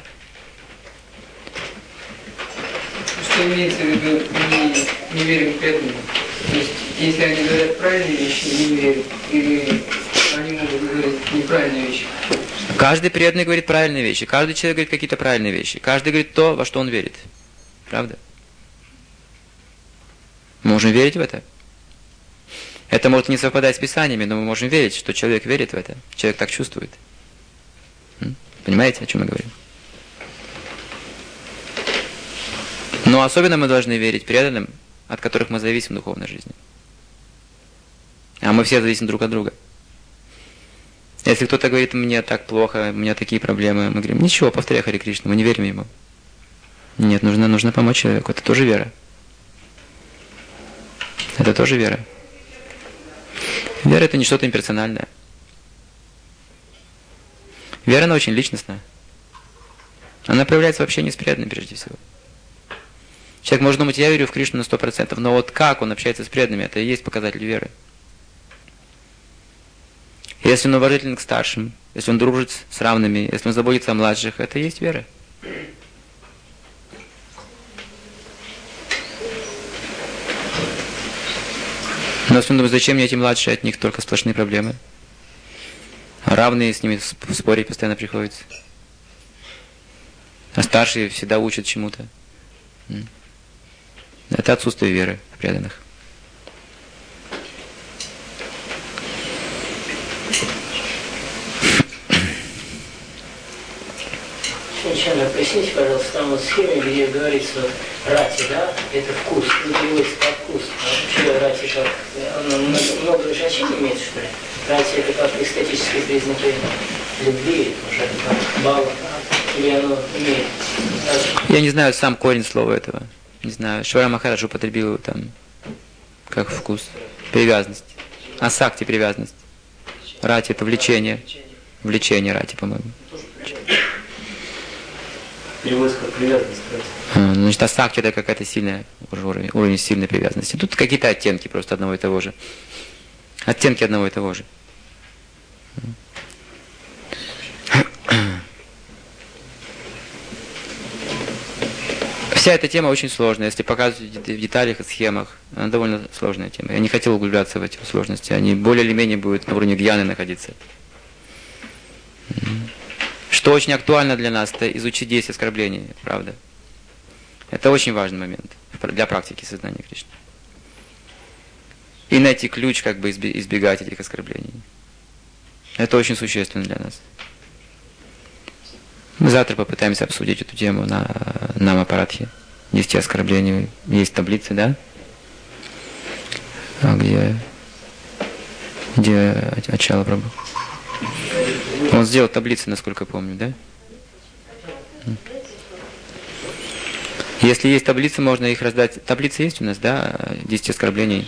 Что имеется в виду не верим преданным? То есть, если они говорят правильные вещи, не верим, или они могут говорить неправильные вещи? Каждый преданный говорит правильные вещи, каждый человек говорит какие-то правильные вещи, каждый говорит то, во что он верит. Правда? Мы можем верить в это. Это может не совпадать с Писаниями, но мы можем верить, что человек верит в это. Человек так чувствует. Понимаете, о чем я говорю? Но особенно мы должны верить преданным, от которых мы зависим в духовной жизни. А мы все зависим друг от друга. Если кто-то говорит, мне так плохо, у меня такие проблемы, мы говорим, ничего, повторяй Харе Кришна, мы не верим ему. Нет, нужно помочь человеку, это тоже вера. Это тоже вера. Вера это не что-то имперсональное. Вера, она очень личностная. Она проявляется в общении с преданным прежде всего. Человек может думать, я верю в Кришну на 100%, но вот как он общается с преданными, это и есть показатель веры. Если он уважителен к старшим, если он дружит с равными, если он заботится о младших, это и есть вера. Но если он думает, зачем мне эти младшие, от них только сплошные проблемы. А равные с ними в споре постоянно приходится. А старшие всегда учат чему-то. Это отсутствие веры в преданных. Сначала поясните, пожалуйста, там вот в схеме, где говорится рати, да, это вкус, переводится как вкус. А вообще рати как, оно много значений имеет, что ли? Рати это как эстетические признаки любви, может это как бала, или оно имеет? Я не знаю сам корень слова этого. Не знаю, Швара Махарадж употребил его там как вкус. Привязанность. Асакти привязанность. Рати это влечение. Влечение рати, по-моему. Переводится как привязанность. Значит, асакти это какая-то сильная уровень сильной привязанности. Тут какие-то оттенки просто одного и того же. Оттенки одного и того же. Вся эта тема очень сложная. Если показывать в деталях и схемах, она довольно сложная тема. Я не хотел углубляться в эти сложности. Они более или менее будут на уровне гьяны находиться. Что очень актуально для нас, это изучить 10 оскорблений, правда. Это очень важный момент для практики сознания Кришны. И найти ключ, как бы избегать этих оскорблений. Это очень существенно для нас. Мы завтра попытаемся обсудить эту тему на Намапарадхи. 10 оскорблений. Есть таблицы, да? А где Ачала Прабху? Он сделал таблицы, насколько помню, да? Если есть таблицы, можно их раздать. Таблицы есть у нас, да? 10 оскорблений.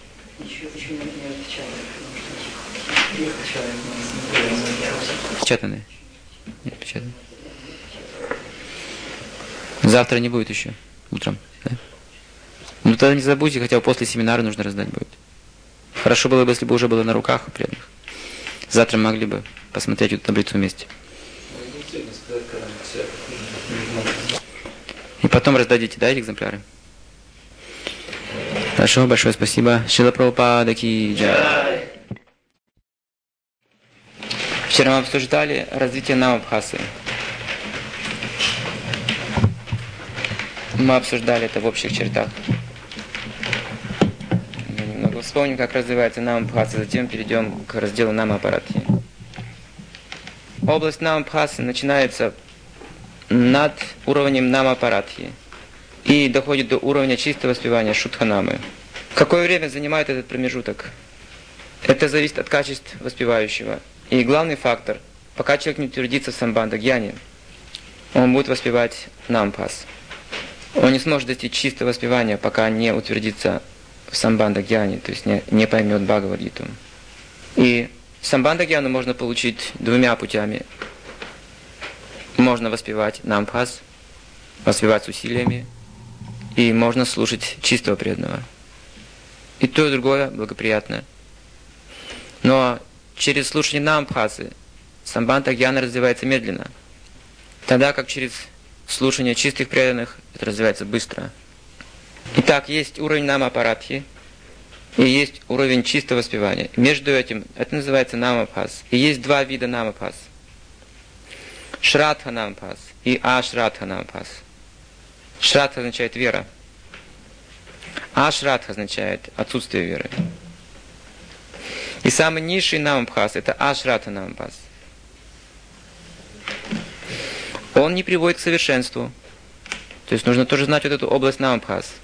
Печатанные? Нет, печатанные. Завтра не будет еще, утром, да? Ну тогда не забудьте, хотя бы после семинара нужно раздать будет. Хорошо было бы, если бы уже было на руках у преданных. Завтра могли бы посмотреть эту таблицу вместе. И потом раздадите, да, эти экземпляры? Хорошо, большое спасибо. Шрила Прабхупада ки джай. Вчера мы обсуждали развитие Намабхасы. Мы обсуждали это в общих чертах. Немного вспомним, как развивается Намабхаса, затем перейдем к разделу Намапарадхи. Область Намабхасы начинается над уровнем Намапарадхи и доходит до уровня чистого воспевания Шудханамы. Какое время занимает этот промежуток? Это зависит от качеств воспевающего. И главный фактор, пока человек не утвердится в самбандха гьяне, он будет воспевать Намабхас. Он не сможет достичь чистого воспевания, пока не утвердится в самбандха-гьяне, то есть не поймет Бхагавад-гиту. И самбандха-гьяну можно получить двумя путями. Можно воспевать намбхас, воспевать с усилиями, и можно слушать чистого преданного. И то, и другое благоприятно. Но через слушание намбхасы самбандха-гьяна развивается медленно, тогда как через слушание чистых преданных это развивается быстро. Итак, есть уровень намапарадхи и есть уровень чистого воспевания. Между этим это называется намабхас. И есть два вида намабхас. Шрадха намабхас и ашрадха намабхас. Шрадха означает вера. Ашрадха означает отсутствие веры. И самый низший намабхас это ашрадха намабхас. Он не приводит к совершенству. То есть нужно тоже знать вот эту область намабхас.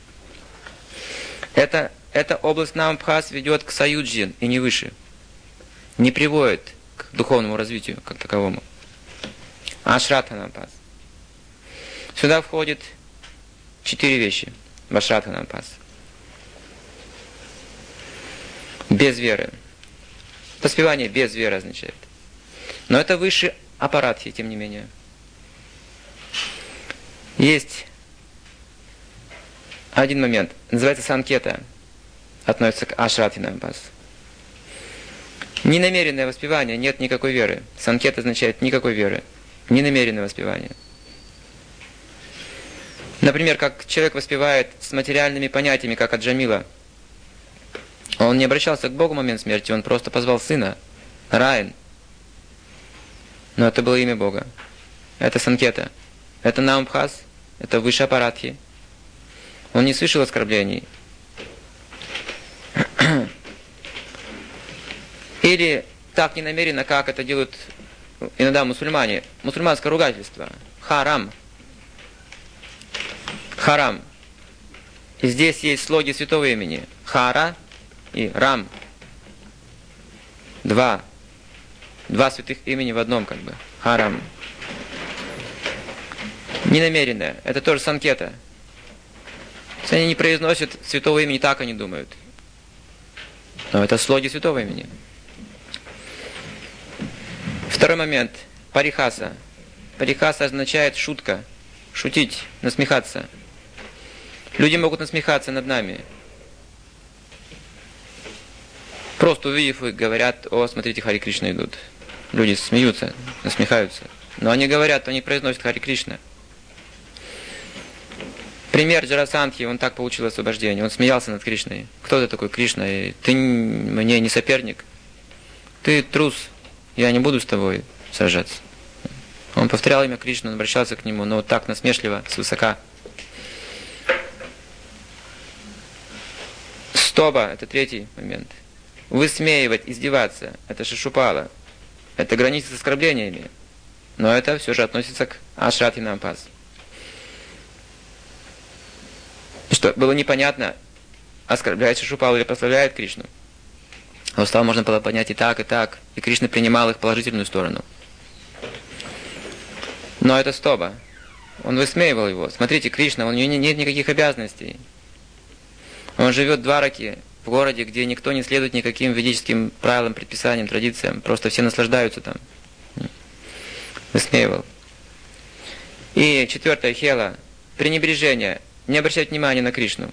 Эта область намабхас ведет к саюджин и не выше. Не приводит к духовному развитию как таковому. Ашрадха намабхас. Сюда входит 4 вещи в ашрадха намабхас. Без веры. Воспевание без веры означает. Но это выше апарадхи, тем не менее. Есть один момент. Называется санкета. Относится к ашрадхи намабхас. Ненамеренное воспевание, нет никакой веры. Санкета означает никакой веры. Ненамеренное воспевание. Например, как человек воспевает с материальными понятиями, как Аджамила. Он не обращался к Богу в момент смерти, он просто позвал сына, Раин. Но это было имя Бога. Это санкета. Это намабхас, это выше апарадхи. Он не слышал оскорблений. Или так ненамеренно, как это делают иногда мусульмане. Мусульманское ругательство. Харам. Харам. И здесь есть слоги святого имени. Хара и Рам. Два святых имени в одном как бы. Харам. Ненамеренное. Это тоже санкета. Если они не произносят святого имени, так они думают. Но это слоги святого имени. Второй момент. Парихаса. Парихаса означает шутка. Шутить, насмехаться. Люди могут насмехаться над нами. Просто увидев их, говорят: о, смотрите, Хари Кришна идут. Люди смеются, насмехаются. Но они говорят, они произносят Хари Кришна. Пример Джарасандхи, он так получил освобождение. Он смеялся над Кришной. Кто ты такой, Кришна? Ты мне не соперник. Ты трус. Я не буду с тобой сражаться. Он повторял имя Кришны, он обращался к нему, но так насмешливо, свысока. Стоба – это третий момент. Высмеивать, издеваться – это шишупала. Это граница с оскорблениями. Но это все же относится к ашрадхи намабхас. Что было непонятно, оскорбляет шишупалу или прославляет Кришну. А устав можно было понять и так, и Кришна принимал их положительную сторону. Но это стоба. Он высмеивал его. Смотрите, Кришна, у него нет никаких обязанностей. Он живет в Двараке, в городе, где никто не следует никаким ведическим правилам, предписаниям, традициям. Просто все наслаждаются там. Высмеивал. И четвертое, хела. Пренебрежение. Не обращать внимания на Кришну.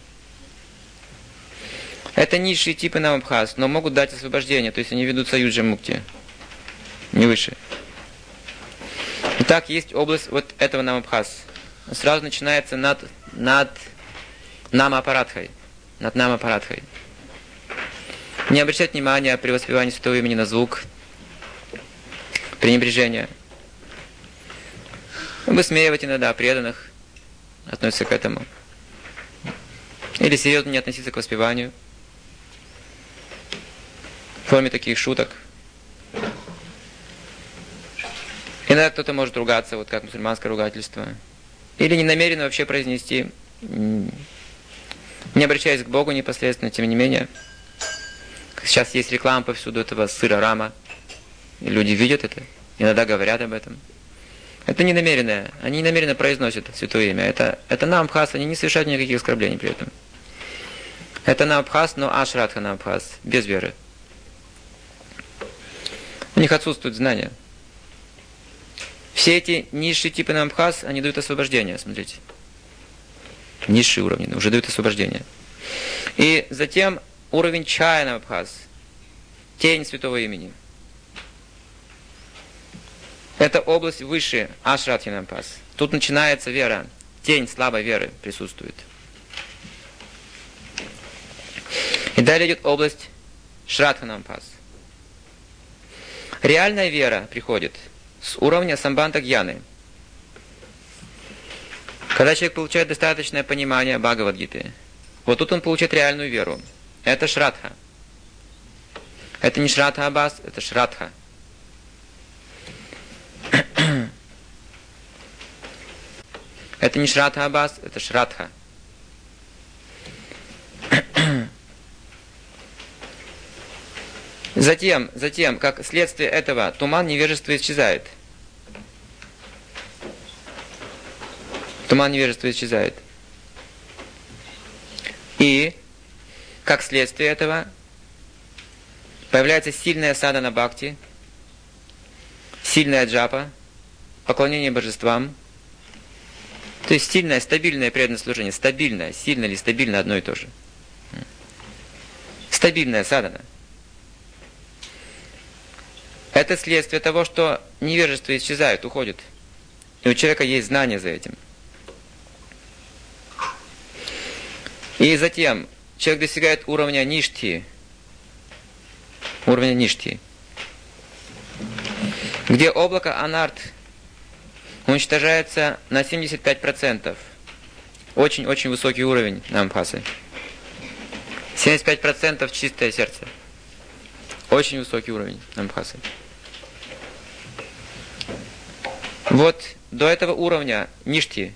Это низшие типы намабхас, но могут дать освобождение, то есть они ведут саюджа мукти. Не выше. Итак, есть область вот этого намабхас. Сразу начинается над намапарадхой. Над намапарадхой. Не обращать внимания при воспевании святого имени на звук. Пренебрежение. Высмеивать иногда преданных. Относится к этому. Или серьезно не относиться к воспеванию. В форме таких шуток. Иногда кто-то может ругаться, вот как мусульманское ругательство. Или ненамеренно вообще произнести, не обращаясь к Богу непосредственно, тем не менее. Сейчас есть реклама повсюду этого сыра рама. И люди видят это, иногда говорят об этом. Это ненамеренное. Они ненамеренно произносят святое имя. Это намабхас, они не совершают никаких оскорблений при этом. Это намабхас, но ашрадха намабхас, без веры. У них отсутствует знание. Все эти низшие типы намабхас, они дают освобождение, смотрите. Низшие уровни уже дают освобождение. И затем уровень чая намабхас, тень святого имени. Это область выше ашрадхи намабхас. Тут начинается вера, тень слабой веры присутствует. И далее идет область шрадха намабхас. Реальная вера приходит с уровня самбанта гьяны. Когда человек получает достаточное понимание Бхагавад-гиты, вот тут он получает реальную веру. Это шрадха. Это не шрадха абас, это шрадха. Это не шрадха абас, это шрадха. Затем, как следствие этого, туман невежества исчезает. Туман невежества исчезает. И, как следствие этого, появляется сильная садхана бхакти, сильная джапа, поклонение божествам. То есть сильное, стабильное преданное служение. Стабильное, сильно или стабильно одно и то же. Стабильная садхана. Это следствие того, что невежество исчезает, уходит. И у человека есть знание за этим. И затем человек достигает уровня ништхи. Уровня ништхи. Где облако анарт уничтожается на 75%. Очень-очень высокий уровень намабхасы. 75% чистое сердце. Очень высокий уровень намабхасы. Вот до этого уровня ништхи,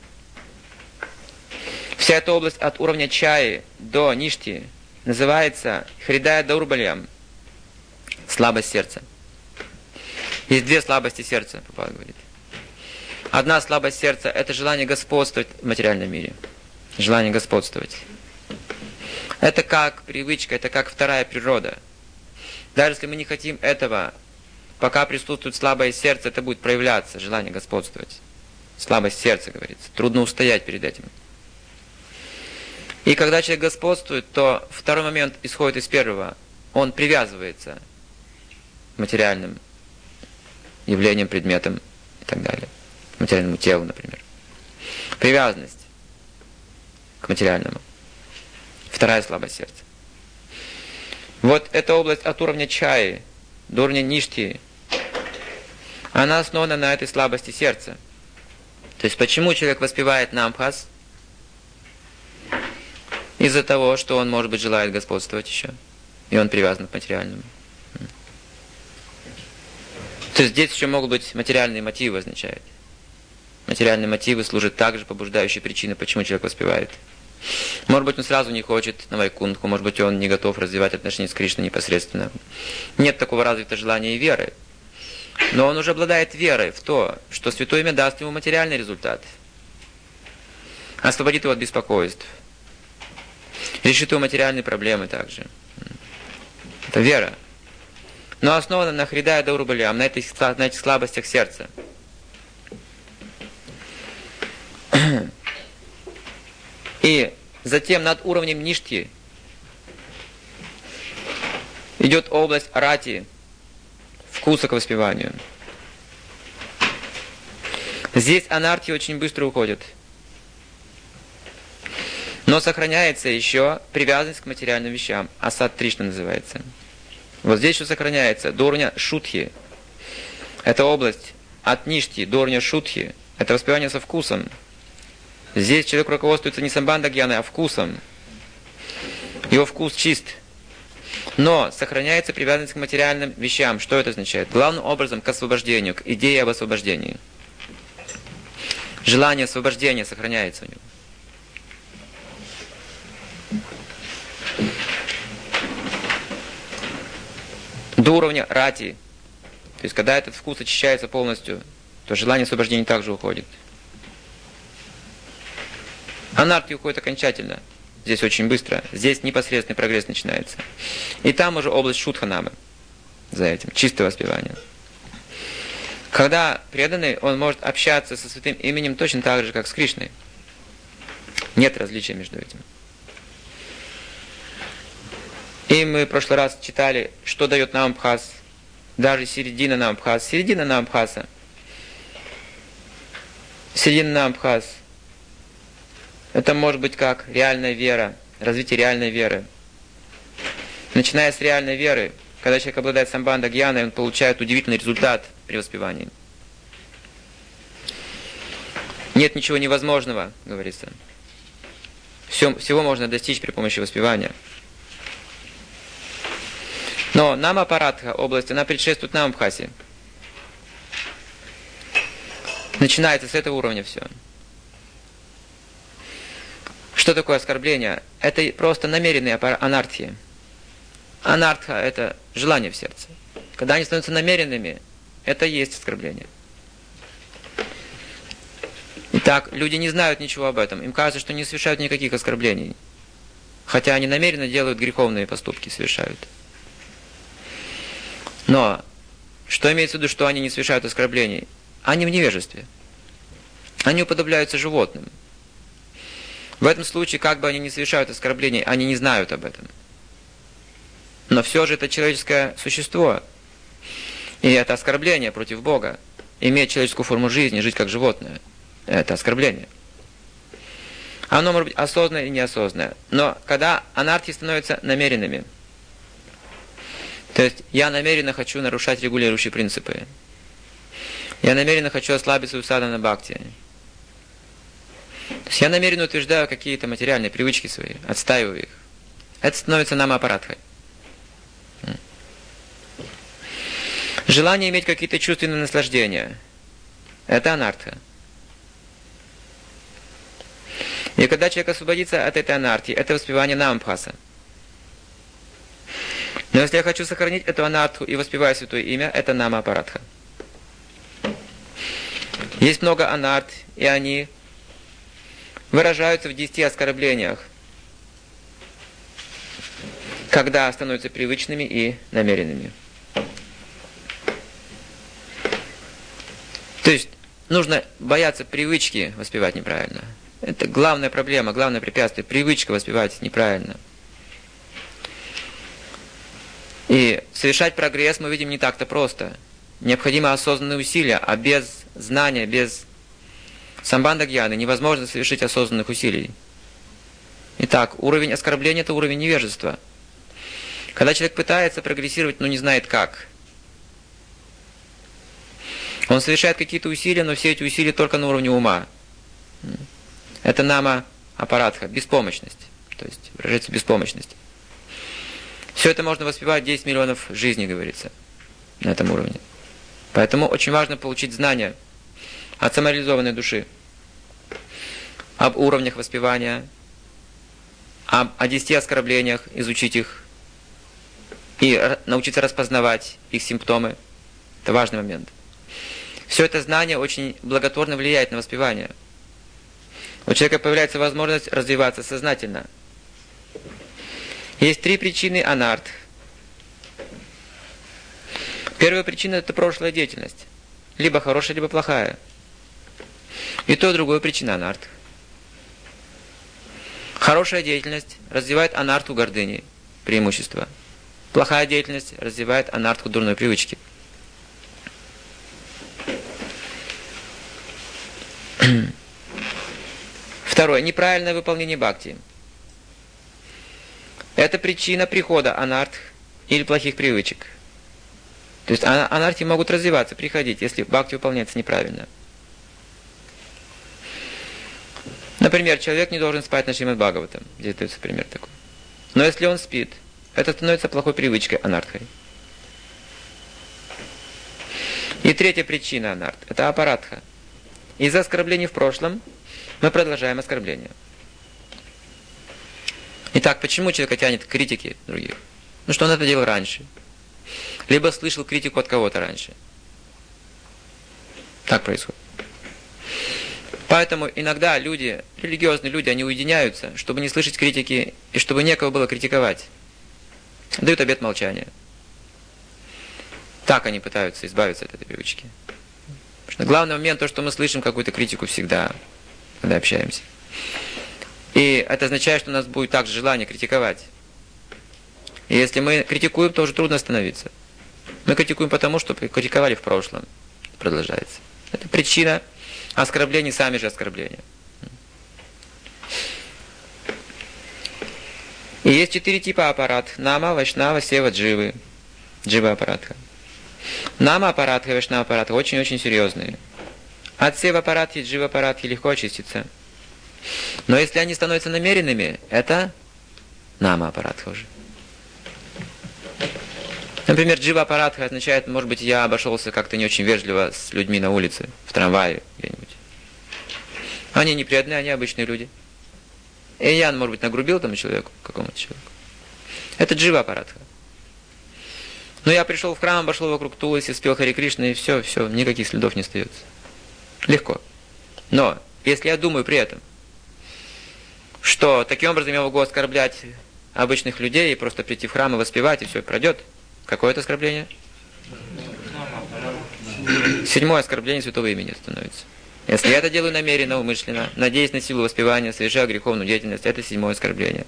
вся эта область от уровня чаи до ништхи называется хридая даурбальям, слабость сердца. Есть две слабости сердца, Прабхупада говорит. Одна слабость сердца – это желание господствовать в материальном мире. Желание господствовать. Это как привычка, это как вторая природа. Даже если мы не хотим этого, пока присутствует слабое сердце, это будет проявляться, желание господствовать. Слабость сердца, говорится. Трудно устоять перед этим. И когда человек господствует, то второй момент исходит из первого. Он привязывается к материальным явлениям, предметам и так далее. К материальному телу, например. Привязанность к материальному. Вторая слабость сердца. Вот эта область от уровня чаи до уровня ништхи, она основана на этой слабости сердца. То есть почему человек воспевает намабхас? Из-за того, что он, может быть, желает господствовать еще. И он привязан к материальному. То есть здесь еще могут быть материальные мотивы, означает. Материальные мотивы служат также побуждающей причиной, почему человек воспевает. Может быть, он сразу не хочет на вайкунтху, может быть, он не готов развивать отношения с Кришной непосредственно. Нет такого развитого желания и веры. Но он уже обладает верой в то, что Святое Имя даст ему материальный результат. Освободит его от беспокойств. Решит его материальные проблемы также. Это вера. Но основана на хридая даурбалям, на этих слабостях сердца. И затем над уровнем ништхи идет область рати, вкуса к воспеванию. Здесь анарти очень быстро уходит. Но сохраняется еще привязанность к материальным вещам. Асад Тришна называется. Вот здесь еще сохраняется до уровня шутхи. Это область от ништхи до уровня шутхи. Это воспевание со вкусом. Здесь человек руководствуется не самбанда гьяной, а вкусом. Его вкус чист. Но сохраняется привязанность к материальным вещам. Что это означает? Главным образом к освобождению, к идее об освобождении. Желание освобождения сохраняется у него. До уровня рати. То есть, когда этот вкус очищается полностью, то желание освобождения также уходит. Анарти уходит окончательно. Здесь очень быстро. Здесь непосредственный прогресс начинается. И там уже область шудханамы. За этим. Чистое воспевание. Когда преданный, он может общаться со святым именем точно так же, как с Кришной. Нет различия между этим. И мы в прошлый раз читали, что дает Намабхас. Даже середина Намабхаса. Середина Намабхаса. Середина Намабхаса. Это может быть как реальная вера, развитие реальной веры. Начиная с реальной веры, когда человек обладает самбандха гьяной, он получает удивительный результат при воспевании. Нет ничего невозможного, говорится. Всего можно достичь при помощи воспевания. Но намапарадха, область, она предшествует намабхасе. Начинается с этого уровня все. Что такое оскорбление? Это просто намеренные анартхи. Анартха – это желание в сердце. Когда они становятся намеренными, это и есть оскорбление. Итак, люди не знают ничего об этом. Им кажется, что не совершают никаких оскорблений. Хотя они намеренно делают греховные поступки, совершают. Но, что имеется в виду, что они не совершают оскорблений? Они в невежестве. Они уподобляются животным. В этом случае, как бы они не совершают оскорблений, они не знают об этом. Но все же это человеческое существо. И это оскорбление против Бога. Иметь человеческую форму жизни, жить как животное. Это оскорбление. Оно может быть осознанное или неосознанное. Но когда анартхи становятся намеренными, то есть я намеренно хочу нарушать регулирующие принципы. Я намеренно хочу ослабить свою садхана бхакти. То есть я намеренно утверждаю какие-то материальные привычки свои, отстаиваю их. Это становится намапарадхой. Желание иметь какие-то чувственные наслаждения. Это анартха. И когда человек освободится от этой анархии, это воспевание намабхаса. Но если я хочу сохранить эту анартху и воспеваю святое имя, это намапарадха. Есть много анарт, и они выражаются в 10 оскорблениях, когда становятся привычными и намеренными. То есть нужно бояться привычки воспевать неправильно. Это главная проблема, главное препятствие. Привычка воспевать неправильно. И совершать прогресс мы видим не так-то просто. Необходимо осознанные усилия, а без знания, без самбандха гьяны невозможно совершить осознанных усилий. Итак, уровень оскорбления – это уровень невежества. Когда человек пытается прогрессировать, но не знает как. Он совершает какие-то усилия, но все эти усилия только на уровне ума. Это нама апарадха, беспомощность. То есть выражается беспомощность. Все это можно воспевать 10 миллионов жизней, говорится, на этом уровне. Поэтому очень важно получить знания от самореализованной души, об уровнях воспевания, о 10 оскорблениях, изучить их и научиться распознавать их симптомы. Это важный момент. Все это знание очень благотворно влияет на воспевание. У человека появляется возможность развиваться сознательно. Есть 3 причины анарт. Первая причина – это прошлая деятельность. Либо хорошая, либо плохая. И то, и другое причина анарт. Хорошая деятельность развивает анарту гордыни, преимущество. Плохая деятельность развивает анарту дурной привычки. Второе. Неправильное выполнение бхакти. Это причина прихода анарт или плохих привычек. То есть анархи могут развиваться, приходить, если бхакти выполняется неправильно. Например, человек не должен спать на Шримад Бхагаватам. Здесь дается пример такой. Но если он спит, это становится плохой привычкой анартхой. И третья причина анарт – это апарадха. Из-за оскорблений в прошлом мы продолжаем оскорбление. Итак, почему человека тянет к критике других? Ну, что он это делал раньше. Либо слышал критику от кого-то раньше. Так происходит. Поэтому иногда люди, религиозные люди, они уединяются, чтобы не слышать критики и чтобы некого было критиковать. Дают обет молчания. Так они пытаются избавиться от этой привычки. Потому что главный момент то, что мы слышим какую-то критику всегда, когда общаемся. И это означает, что у нас будет также желание критиковать. И если мы критикуем, то уже трудно остановиться. Мы критикуем потому, что критиковали в прошлом. Продолжается. Это причина оскорблений, сами же оскорбления. И есть 4 типа аппарат. Нама, Вайшнава, Сева, Дживы. Джива аппаратха. Нама аппаратха и Вайшнава аппаратха очень-очень серьезные. От Сева аппаратхи, Джива аппаратхи легко очиститься. Но если они становятся намеренными, это Нама аппаратха уже. Например, Джива аппаратха означает, может быть, я обошелся как-то не очень вежливо с людьми на улице, в трамвае где-нибудь. Они не преданные, они обычные люди. И я, может быть, нагрубил там человеку, какому-то человеку. Это Джива аппаратха. Но я пришел в храм, обошел вокруг Туласи, спел Хари Кришна, и все, никаких следов не остается. Легко. Но, если я думаю при этом, что таким образом я могу оскорблять обычных людей и просто прийти в храм и воспевать, и все пройдет, какое это оскорбление? 7-е оскорбление святого имени становится. Если я это делаю намеренно, умышленно, надеясь на силу воспевания, совершая греховную деятельность, это 7-е оскорбление.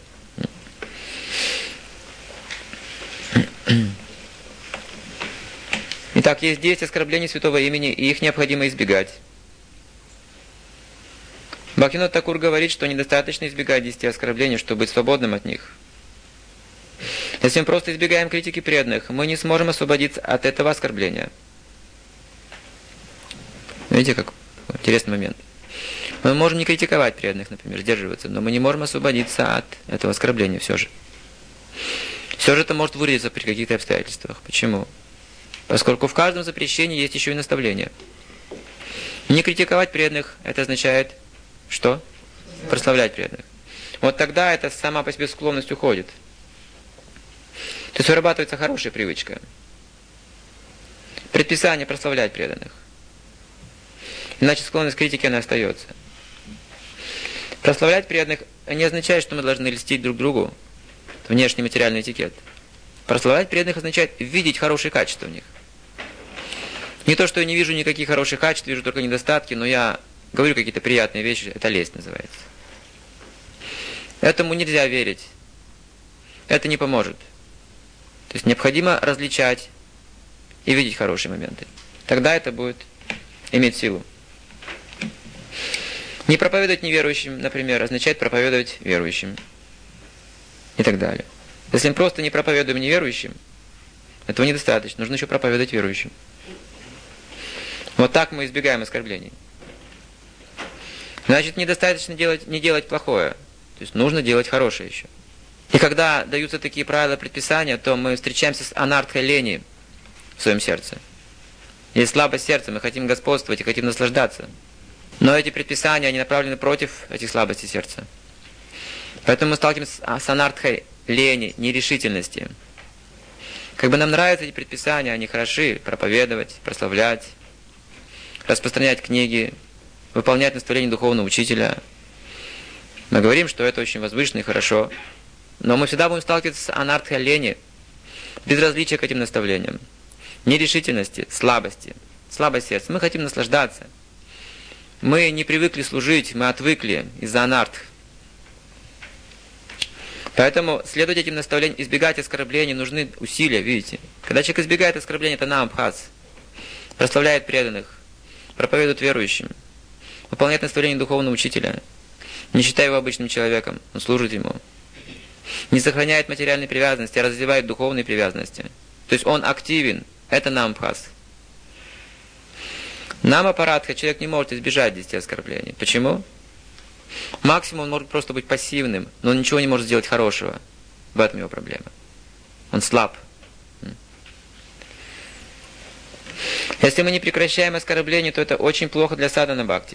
Итак, есть 10 оскорблений святого имени, и их необходимо избегать. Бхактивинода Такур говорит, что недостаточно избегать 10 оскорблений, чтобы быть свободным от них. Если мы просто избегаем критики преданных, мы не сможем освободиться от этого оскорбления. Видите, как интересный момент. Мы можем не критиковать преданных, например, сдерживаться, но мы не можем освободиться от этого оскорбления все же. Все же это может выразиться при каких-то обстоятельствах. Почему? Поскольку в каждом запрещении есть еще и наставление. Не критиковать преданных, это означает, что? Прославлять преданных. Вот тогда эта сама по себе склонность уходит. То есть вырабатывается хорошая привычка. Предписание прославлять преданных. Иначе склонность к критике она остается. Прославлять преданных не означает, что мы должны льстить друг другу. Это внешний материальный этикет. Прославлять преданных означает видеть хорошие качества в них. Не то, что я не вижу никаких хороших качеств, вижу только недостатки, но я говорю какие-то приятные вещи, это лесть называется. Этому нельзя верить. Это не поможет. То есть необходимо различать и видеть хорошие моменты. Тогда это будет иметь силу. Не проповедовать неверующим, например, означает проповедовать верующим. И так далее. Если мы просто не проповедуем неверующим, этого недостаточно. Нужно еще проповедовать верующим. Вот так мы избегаем оскорблений. Значит, недостаточно не делать плохое. То есть нужно делать хорошее еще. И когда даются такие правила, предписания, то мы встречаемся с анартхой лени в своем сердце. Есть слабость сердца, мы хотим господствовать и хотим наслаждаться. Но эти предписания, они направлены против этих слабостей сердца. Поэтому мы сталкиваемся с анартхой лени, нерешительности. Как бы нам нравятся эти предписания, они хороши, проповедовать, прославлять, распространять книги, выполнять наставления духовного учителя. Мы говорим, что это очень возвышенно и хорошо, но мы всегда будем сталкиваться с анартхой лени, безразличия к этим наставлениям, нерешительности, слабости, слабость сердца. Мы хотим наслаждаться. Мы не привыкли служить, мы отвыкли из-за анартх. Поэтому следовать этим наставлениям, избегать оскорблений, нужны усилия, видите. Когда человек избегает оскорблений, это намабхас, прославляет преданных, проповедует верующим, выполняет наставления духовного учителя, не считая его обычным человеком, он служит ему. Не сохраняет материальной привязанности, а развивает духовные привязанности. То есть он активен, это намабхас. Намапарадха человек не может избежать 10 оскорблений. Почему? Максимум он может просто быть пассивным, но он ничего не может сделать хорошего. В этом его проблема. Он слаб. Если мы не прекращаем оскорбления, то это очень плохо для садхана бхакти.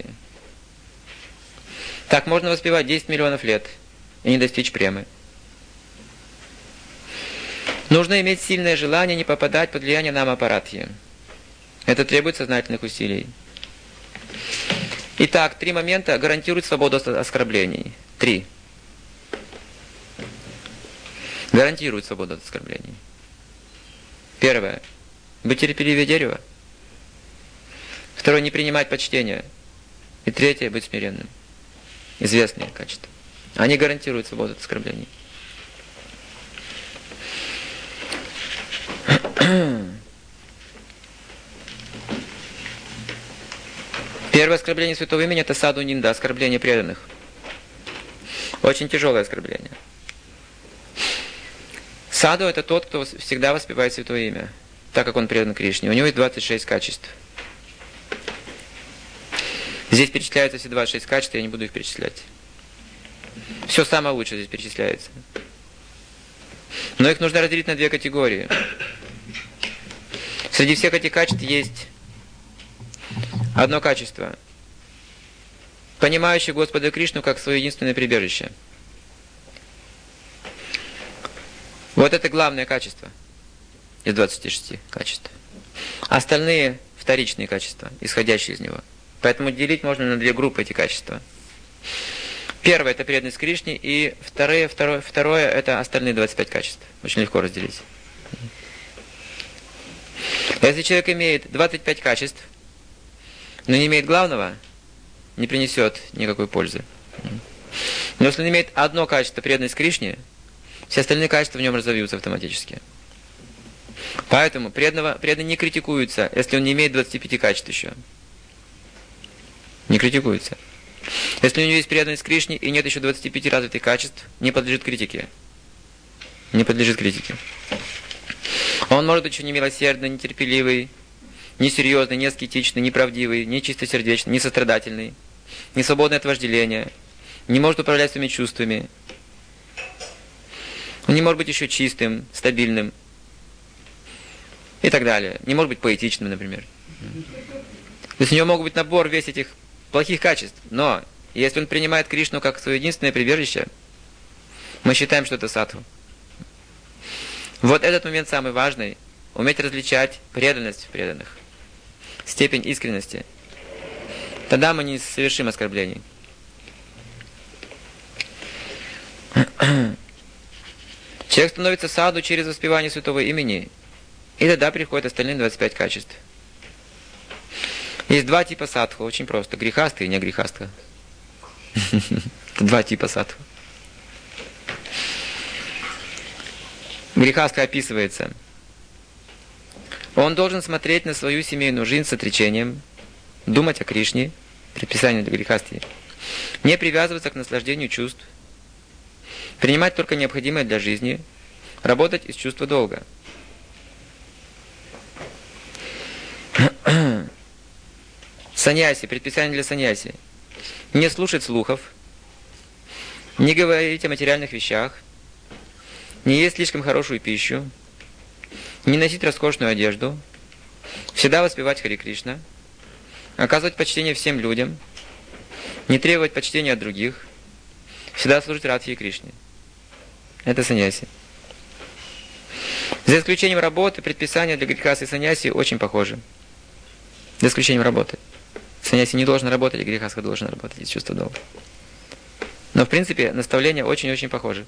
Так можно воспевать 10 миллионов лет и не достичь премы. Нужно иметь сильное желание не попадать под влияние намапарадхи. Это требует сознательных усилий. Итак, 3 момента гарантируют свободу от оскорблений. 3. Гарантируют свободу от оскорблений. Первое. Быть терпеливее дерева. Второе. Не принимать почтения. И третье. Быть смиренным. Известные качества. Они гарантируют свободу от оскорблений. Первое оскорбление святого имени — это саду нинда, оскорбление преданных. Очень тяжелое оскорбление. Саду — это тот, кто всегда воспевает святое имя, так как он предан Кришне. У него есть 26 качеств. Здесь перечисляются все 26 качеств, я не буду их перечислять. Все самое лучшее здесь перечисляется. Но их нужно разделить на 2 категории. Среди всех этих качеств есть одно качество, понимающий Господа Кришну как свое единственное прибежище. Вот это главное качество из 26 качеств. Остальные вторичные качества, исходящие из него. Поэтому делить можно на 2 группы эти качества. Первое — это преданность Кришне, и второе — это остальные 25 качеств. Очень легко разделить. Если человек имеет 25 качеств, но не имеет главного, не принесет никакой пользы. Но если он имеет одно качество, преданность Кришне, все остальные качества в нем разовьются автоматически. Поэтому преданный не критикуется, если он не имеет 25 качеств еще. Не критикуется. Если у него есть преданность Кришне и нет еще 25 развитых качеств, не подлежит критике. Не подлежит критике. Он может быть еще не милосердный, не терпеливый, не серьезный, не аскетичный, не правдивый, не чистосердечный, не сострадательный, не свободный от вожделения, не может управлять своими чувствами. Он не может быть еще чистым, стабильным и так далее. Не может быть поэтичным, например. То есть у него могут быть набор весь этих плохих качеств, но если он принимает Кришну как свое единственное прибежище, мы считаем, что это садху. Вот этот момент самый важный. Уметь различать преданность в преданных. Степень искренности. Тогда мы не совершим оскорблений. Человек становится саду через воспевание святого имени, и тогда приходят остальные 25 качеств. Есть 2 типа садху, очень просто. Грехастха и не грехастха. 2 типа садху. Грехастха описывается. Он должен смотреть на свою семейную жизнь с отречением, думать о Кришне, предписание для грехастхи, не привязываться к наслаждению чувств, принимать только необходимое для жизни, работать из чувства долга. Саньяси, предписание для саньяси. Не слушать слухов, не говорить о материальных вещах, не есть слишком хорошую пищу, не носить роскошную одежду, всегда воспевать Хари Кришна, оказывать почтение всем людям, не требовать почтения от других, всегда служить Радхе и Кришне. Это саньяси. За исключением работы, предписания для грехастхи и саньяси очень похожи. За исключением работы. Саньяси не должен работать, а грехастха должен работать из чувства долга. Но в принципе наставления очень-очень похожи.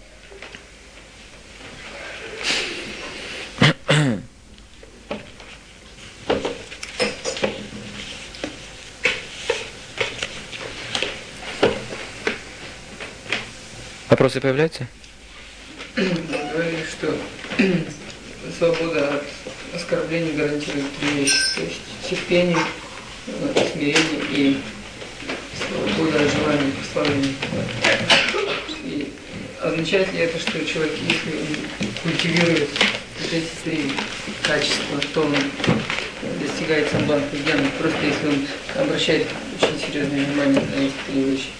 Вопросы появляются? Говорили, что свобода от оскорблений гарантирует 3 вещи. То есть терпение, смирение и свобода от желания прославления. И означает ли это, что человек, если он культивирует вот эти 3 качества, то он достигает самбханта гьяна, просто если он обращает очень серьезное внимание на эти 3 вещи?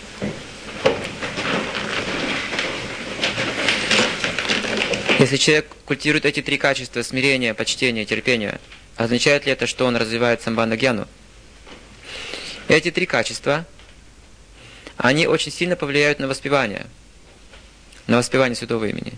Если человек культивирует эти 3 качества, смирение, почтение, терпение, означает ли это, что он развивает самбхана-гьяну? Эти 3 качества, они очень сильно повлияют на воспевание святого имени.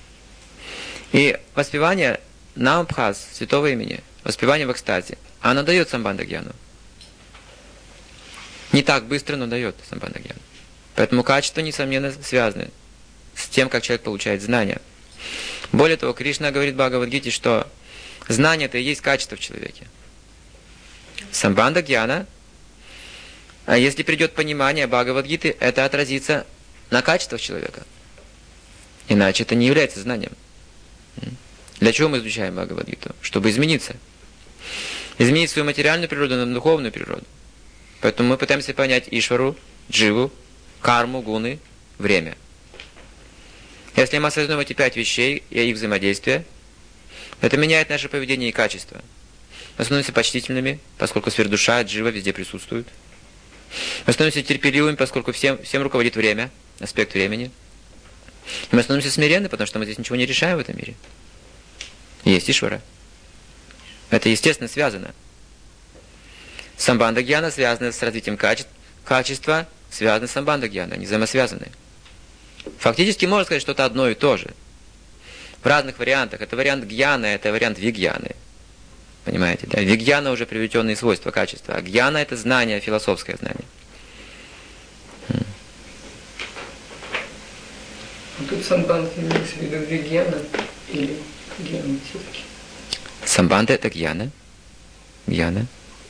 И воспевание намбхас, святого имени, воспевание в экстазе, оно дает самбхана-гьяну. Не так быстро, но дает самбандха-гьяна. Поэтому качества, несомненно, связаны с тем, как человек получает знания. Более того, Кришна говорит в Бхагавад-гите, что знание это и есть качество в человеке. Самбандха-гьяна, а если придет понимание Бхагавад-гиты, это отразится на качествах человека. Иначе это не является знанием. Для чего мы изучаем Бхагавад-гиту? Чтобы измениться. Изменить свою материальную природу на духовную природу. Поэтому мы пытаемся понять Ишвару, Дживу, карму, гуны, время. Если мы осознаем эти 5 вещей и их взаимодействие, это меняет наше поведение и качество. Мы становимся почтительными, поскольку сфера душа, джива везде присутствует. Мы становимся терпеливыми, поскольку всем руководит время, аспект времени. И мы становимся смиренны, потому что мы здесь ничего не решаем в этом мире. Есть Ишвара. Это естественно связано. Самбандха-гьяна связана с развитием качества, связаны с самбандха-гьяна, они взаимосвязаны. Фактически можно сказать, что это одно и то же. В разных вариантах. Это вариант гьяна, это вариант вигьяны. Понимаете, да? Вигьяна уже приобретенные свойства, качества. А гьяна это знание, философское знание. Тут самбандха имеется в виду вигьяна или гьяна все-таки? Самбандха это гьяна. Гьяна.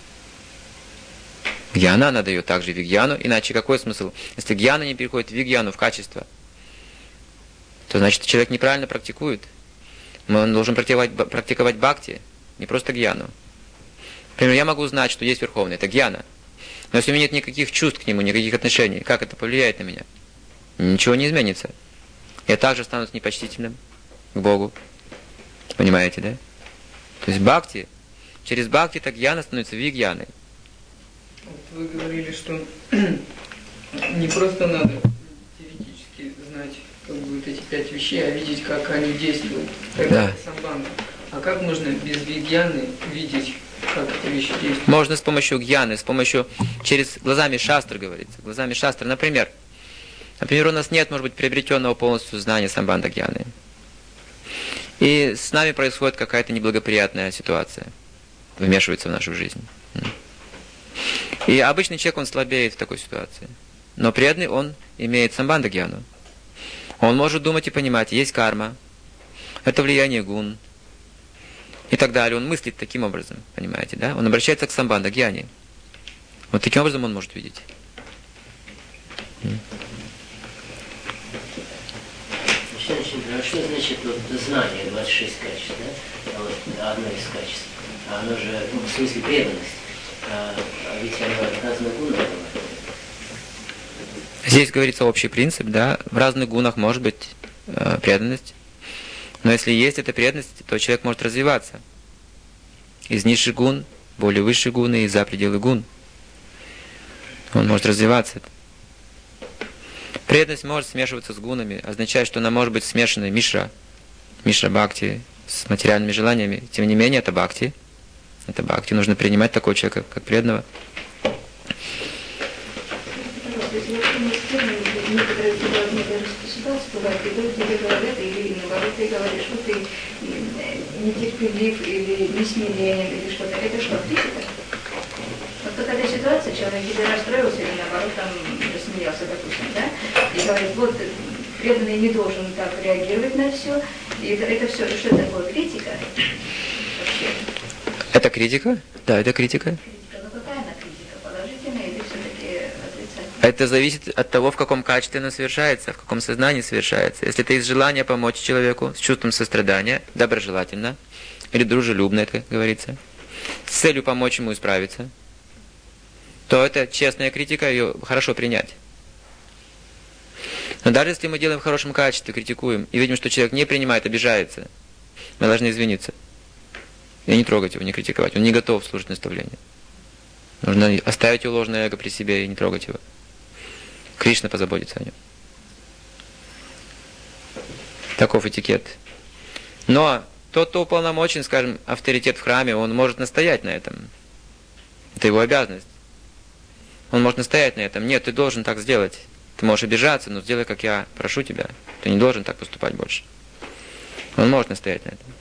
Гьяна, она дает также вигьяну, иначе какой смысл? Если гьяна не переходит в вигьяну, в качество, то значит человек неправильно практикует. Он должен практиковать бхакти, не просто гьяну. Например, я могу знать, что есть Верховный, это гьяна. Но если у меня нет никаких чувств к нему, никаких отношений, как это повлияет на меня? Ничего не изменится. Я также стану непочтительным к Богу. Понимаете, да? То есть бхакти, через бхакти так гьяна становится вигьяной. Вот вы говорили, что не просто надо теоретически знать как бы вот эти 5 вещей, а видеть, как они действуют. Тогда Да. это самбандха. А как можно без вигьяны видеть, как эти вещи действуют? Можно с помощью гьяны, через глазами шастры говорится. Глазами шастры, например, у нас нет, может быть, приобретенного полностью знания самбандха-гьяны. И с нами происходит какая-то неблагоприятная ситуация, вмешивается в нашу жизнь. И обычный человек, он слабеет в такой ситуации. Но преданный, он имеет самбандха-гьяну. Он может думать и понимать, есть карма, это влияние гун и так далее. Он мыслит таким образом, понимаете, да? Он обращается к самбандха-гьяне. Вот таким образом он может видеть. А что значит вот, знание, 26 качеств, да? А вот одно из качеств. Оно же, в смысле преданность. А ведь оно от разных гунов бывает. Здесь говорится общий принцип, да, в разных гунах может быть преданность, но если есть эта преданность, то человек может развиваться из низших гун, более высшие гуны и за пределы гун. Он может развиваться. Преданность может смешиваться с гунами, означает, что она может быть смешанной мишра бхакти с материальными желаниями. Тем не менее, это бхакти. Это бхакти. Нужно принимать такого человека, как преданного. Некоторые ситуации бывают, и вдруг тебе говорят, или наоборот, ты говоришь, что ты нетерпелив, или несмиренен, или что-то. Это что, критика? Вот какая-то ситуация, человек или расстроился, или наоборот, там рассмеялся, допустим, да? И говорит, вот преданный не должен так реагировать на все. И это все, что такое критика? Вообще. Это критика? Да, это критика. Это зависит от того, в каком качестве оно совершается, в каком сознании совершается. Если это из желания помочь человеку, с чувством сострадания, доброжелательно, или дружелюбно, это говорится, с целью помочь ему исправиться, то это честная критика, ее хорошо принять. Но даже если мы делаем в хорошем качестве, критикуем, и видим, что человек не принимает, обижается, мы должны извиниться. И не трогать его, не критиковать. Он не готов слушать наставления. Нужно оставить его ложное эго при себе и не трогать его. Кришна позаботится о нем. Таков этикет. Но тот, кто уполномочен, скажем, авторитет в храме, он может настоять на этом. Это его обязанность. Он может настоять на этом. Нет, ты должен так сделать. Ты можешь обижаться, но сделай, как я прошу тебя. Ты не должен так поступать больше. Он может настоять на этом.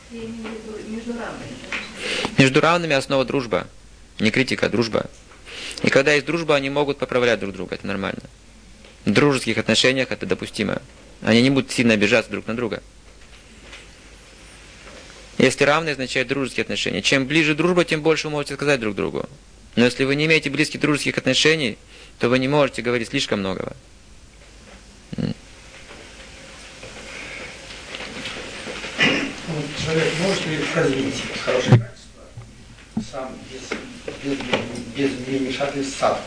Между равными. Между равными основа дружба. Не критика, а дружба. И когда есть дружба, они могут поправлять друг друга, это нормально. В дружеских отношениях это допустимо. Они не будут сильно обижаться друг на друга. Если равные, означает дружеские отношения. Чем ближе дружба, тем больше вы можете сказать друг другу. Но если вы не имеете близких дружеских отношений, то вы не можете говорить слишком многого. Человек может ли развить хорошее качество сам без вмешательств садху?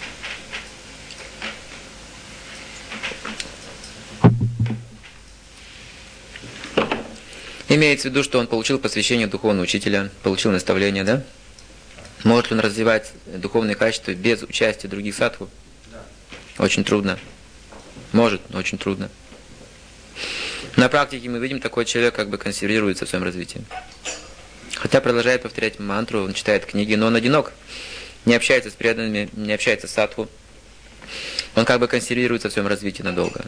Имеется в виду, что он получил посвящение духовного учителя, получил наставление, да? Может ли он развивать духовные качества без участия других садху? Да. Очень трудно. Может, но очень трудно. На практике мы видим, такой человек как бы консервируется в своем развитии. Хотя продолжает повторять мантру, он читает книги, но он одинок. Не общается с преданными, не общается с садху. Он как бы консервируется в своем развитии надолго.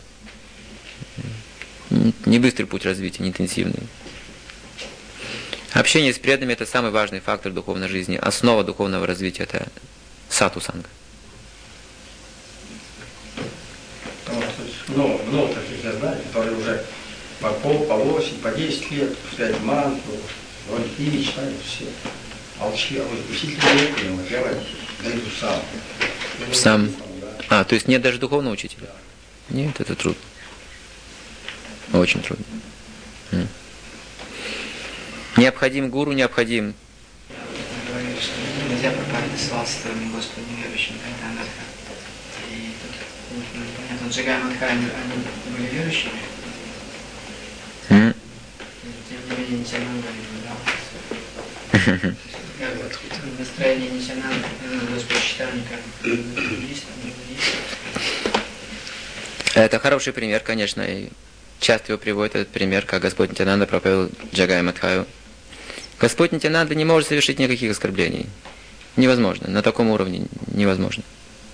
Не быстрый путь развития, не интенсивный. Общение с преданными – это самый важный фактор духовной жизни. Основа духовного развития – это сату-санга. Много таких я знаю, которые уже по 8, по 10 лет повторяют мантру, книги читают все. А учитель не делает найду сам. Сам. А, то есть нет даже духовного учителя? Нет, это трудно. Очень трудно. Необходим гуру, необходим. Говорили, что нельзя проповедовать славствование Господа неверующим, когда Анадха. И тут непонятно, Джагай Мадха, они были верующими. Тем не менее, Нитянанда не выбрал. Настроение Нитянанда, Господь Чайтанья, как есть, Это хороший пример, конечно, и часто его приводит этот пример, как Господь Нитянанда проповедовал Джагай Мадхаю. Господь Нитянанда не может совершить никаких оскорблений. Невозможно. На таком уровне невозможно.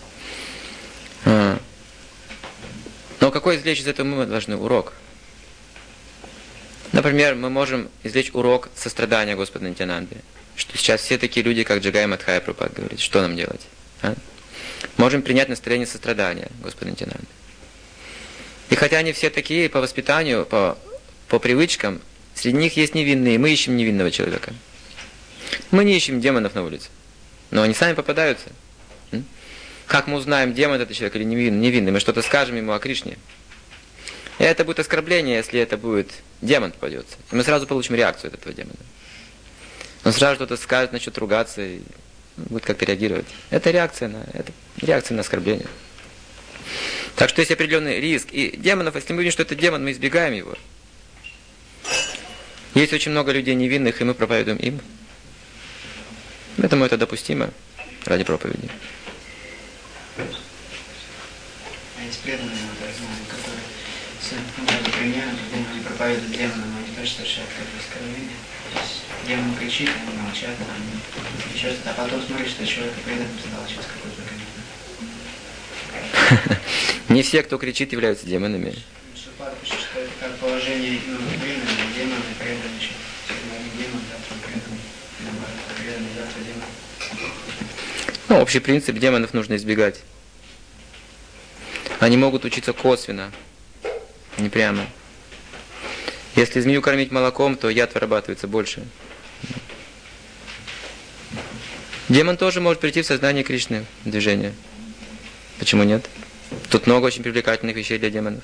Но какой извлечь из этого мы должны урок? Например, мы можем извлечь урок сострадания Господа Нитянанды. Что сейчас все такие люди, как Джагай Мадхая Прабхупада говорит, что нам делать? Можем принять настроение сострадания Господа Нитянанды. И хотя они все такие по воспитанию, по привычкам, среди них есть невинные, мы ищем невинного человека. Мы не ищем демонов на улице, но они сами попадаются. Как мы узнаем, демон это человек или невинный? Мы что-то скажем ему о Кришне. И это будет оскорбление, если это будет демон попадется. И мы сразу получим реакцию от этого демона. Он сразу что-то скажет, начнет ругаться и будет как-то реагировать. Это реакция на оскорбление. Так что есть определенный риск. И демонов, если мы видим, что это демон, мы избегаем его. Есть очень много людей невинных, и мы проповедуем им. Поэтому это допустимо ради проповеди. А есть преданные, я знаю, которые ради примера, где они проповедуют демонам, они тоже совершают какое-то оскорбление. То есть демон кричит, они молчат, они еще что-то, а потом смотришь, что человек преданным стал через какой-то момент. Не все, кто кричит, являются демонами. Шупад пишет, что это как положение времени, демон и преданный. Сегодня демон, завтра преданный. Наоборот, преданный, завтра демон. Общий принцип, демонов нужно избегать. Они могут учиться косвенно, не прямо. Если змею кормить молоком, то яд вырабатывается больше. Демон тоже может прийти в сознание Кришны, в движение. Почему нет? Тут много очень привлекательных вещей для демонов.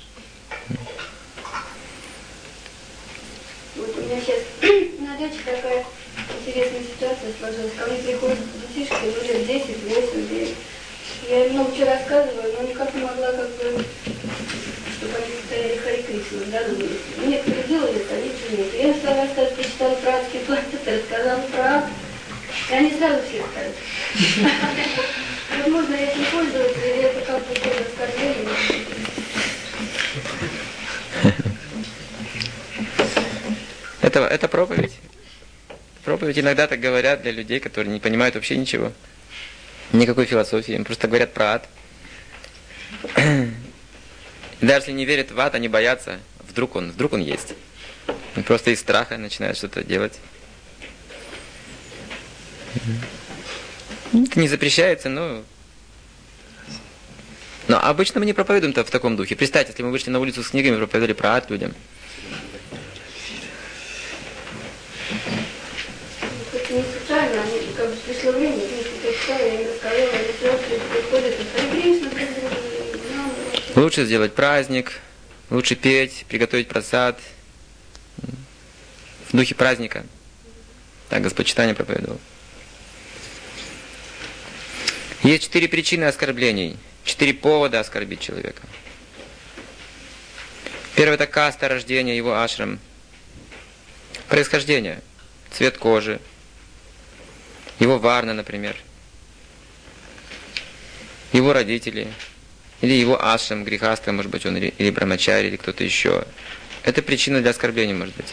Вот у меня сейчас на даче такая интересная ситуация сложилась. Ко мне приходят детишки, лет 10, 8, 9. Я им много чего рассказываю, но никак не могла, чтобы они повторяли Хари Кришну, да, думаю. Некоторые делали это, а некоторые нет. Я им стала рассказывать, прочитала про адские планеты, рассказала про ад, и они сразу все стали. Возможно, я этим пользуюсь, или это как-то тоже оскорбление. Это проповедь. Проповедь иногда так говорят для людей, которые не понимают вообще ничего. Никакой философии. Им просто говорят про ад. И даже если не верят в ад, они боятся. Вдруг он есть. И просто из страха начинают что-то делать. Это не запрещается, но обычно мы не проповедуем-то в таком духе. Представьте, если мы вышли на улицу с книгами и проповедовали про ад людям. Это не случайно, они как бы пришло время, я им рассказала, они сестры приходят, лучше сделать праздник, лучше петь, приготовить просад в духе праздника. Так Господь читание проповедовал. Есть 4 причины оскорблений, 4 повода оскорбить человека. Первое — это каста рождения, его ашрам. Происхождение, цвет кожи, его варна, например, его родители, или его ашрам, грехастка, может быть, он или брамачари, или кто-то еще. Это причина для оскорбления, может быть.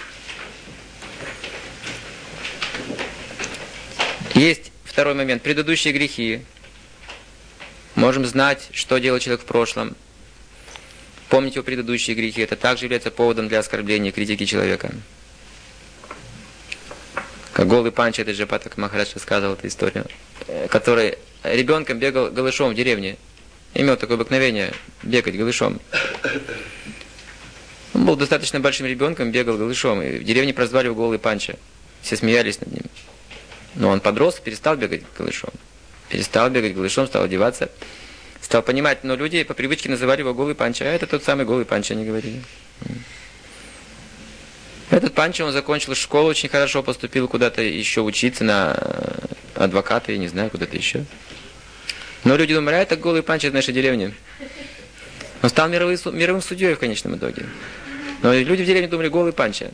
Есть второй момент. Предыдущие грехи. Можем знать, что делал человек в прошлом. Помнить его предыдущие грехи. Это также является поводом для оскорбления и критики человека. Как голый Панча, это же Патак Махарадж рассказывал эту историю, который ребенком бегал голышом в деревне. Имел такое обыкновение бегать голышом. Он был достаточно большим ребенком, бегал голышом. И в деревне прозвали его голый Панча. Все смеялись над ним. Но он подрос, перестал бегать голышом. Перестал бегать голышом, стал одеваться. Стал понимать, но люди по привычке называли его голый Панча. А это тот самый голый Панча, они говорили. Этот Панча, он закончил школу, очень хорошо поступил куда-то еще учиться на адвоката, я не знаю, куда-то еще. Но люди думали, это голый Панча из нашей деревни. Он стал мировым судьей в конечном итоге. Но люди в деревне думали, голый Панча.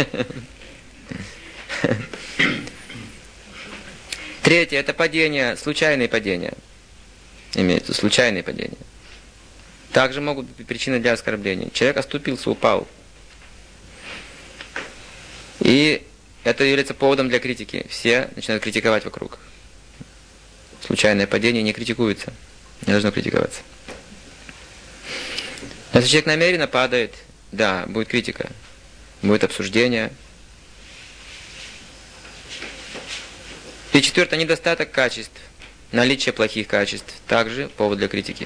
Третье — это падение, случайные падения. Имеется случайные падения. Также могут быть причины для оскорблений. Человек оступился, упал. И это является поводом для критики. Все начинают критиковать вокруг. Случайное падение не критикуется. Не должно критиковаться. Если человек намеренно падает, да, будет критика. Будет обсуждение. И четвертое — недостаток качеств. Наличие плохих качеств. Также повод для критики.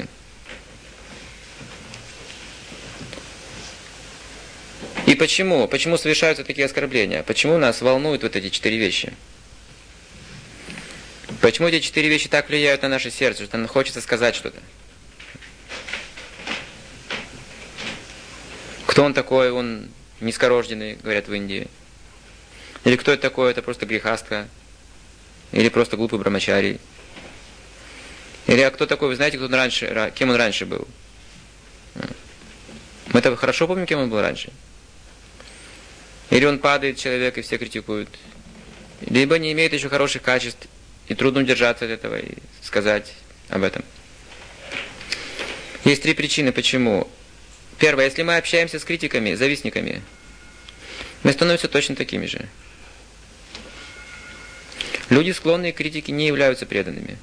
И почему? Почему совершаются такие оскорбления? Почему нас волнуют вот эти 4 вещи? Почему эти 4 вещи так влияют на наше сердце, что нам хочется сказать что-то? Кто он такой? Он низкорожденный, говорят в Индии. Или кто это такой? Это просто грехастка. Или просто глупый брамачарий. Или а кто такой? Вы знаете, кто он раньше, кем он раньше был? Мы-то хорошо помним, кем он был раньше. Или он падает, человек, и все критикуют. Либо не имеет еще хороших качеств, и трудно удержаться от этого и сказать об этом. Есть 3 причины, почему. Первое, если мы общаемся с критиками, завистниками, мы становимся точно такими же. Люди, склонные к критике, не являются преданными.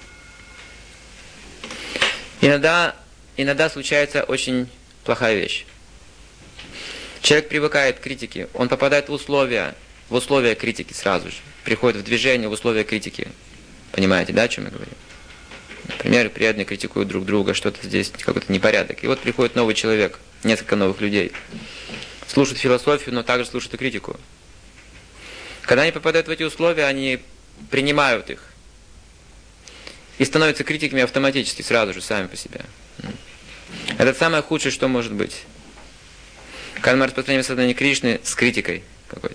Иногда случается очень плохая вещь. Человек привыкает к критике, он попадает в условия критики сразу же. Приходит в движение в условия критики. Понимаете, да, о чем я говорю? Например, преданные критикуют друг друга, что-то здесь какой-то непорядок. И вот приходит новый человек, несколько новых людей. Слушают философию, но также слушают и критику. Когда они попадают в эти условия, они принимают их. И становятся критиками автоматически, сразу же, сами по себе. Это самое худшее, что может быть. Когда мы распространяем сознание Кришны с критикой какой-то.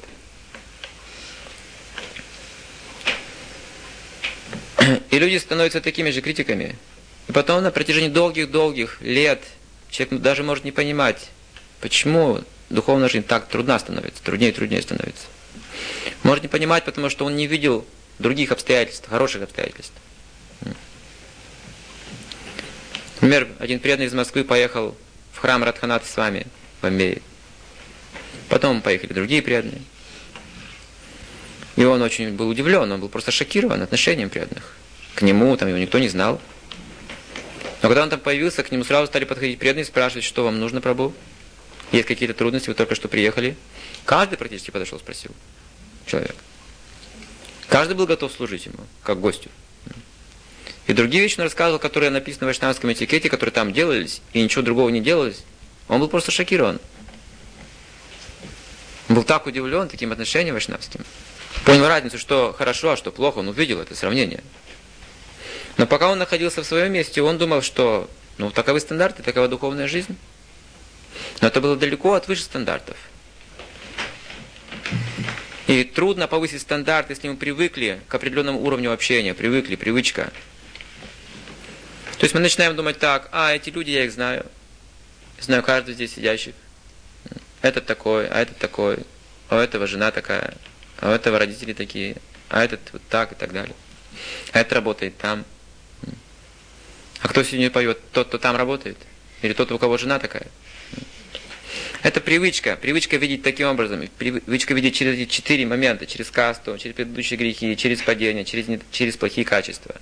И люди становятся такими же критиками. И потом на протяжении долгих-долгих лет человек даже может не понимать, почему духовная жизнь так трудна становится, труднее и труднее становится. Может не понимать, потому что он не видел других обстоятельств, хороших обстоятельств. Например, один преданный из Москвы поехал в храм Радханатха Свами в Бомбее. Потом поехали другие преданные. И он очень был удивлен, он был просто шокирован отношением преданных. К нему там его никто не знал. Но когда он там появился, к нему сразу стали подходить преданные и спрашивать, что вам нужно, Прабху? Есть какие-то трудности, вы только что приехали. Каждый практически подошел, спросил человек. Каждый был готов служить ему, как гостю. И другие вещи он рассказывал, которые написаны в вайшнавском этикете, которые там делались, и ничего другого не делалось. Он был просто шокирован. Он был так удивлен таким отношением вайшнавским. Понял разницу, что хорошо, а что плохо. Он увидел это сравнение. Но пока он находился в своем месте, он думал, что таковы стандарты, такова духовная жизнь. Но это было далеко от высших стандартов. И трудно повысить стандарт, если мы привыкли к определенному уровню общения, привычка. То есть мы начинаем думать так: эти люди, я их знаю. Знаю каждого здесь сидящих. Этот такой, а этот такой. А у этого жена такая. А у этого родители такие. А этот вот так и так далее. А этот работает там. А кто сегодня поет? Тот, кто там работает? Или тот, у кого жена такая? Это привычка. Привычка видеть таким образом. Привычка видеть через эти 4 момента. Через касту, через предыдущие грехи, через падение, через плохие качества.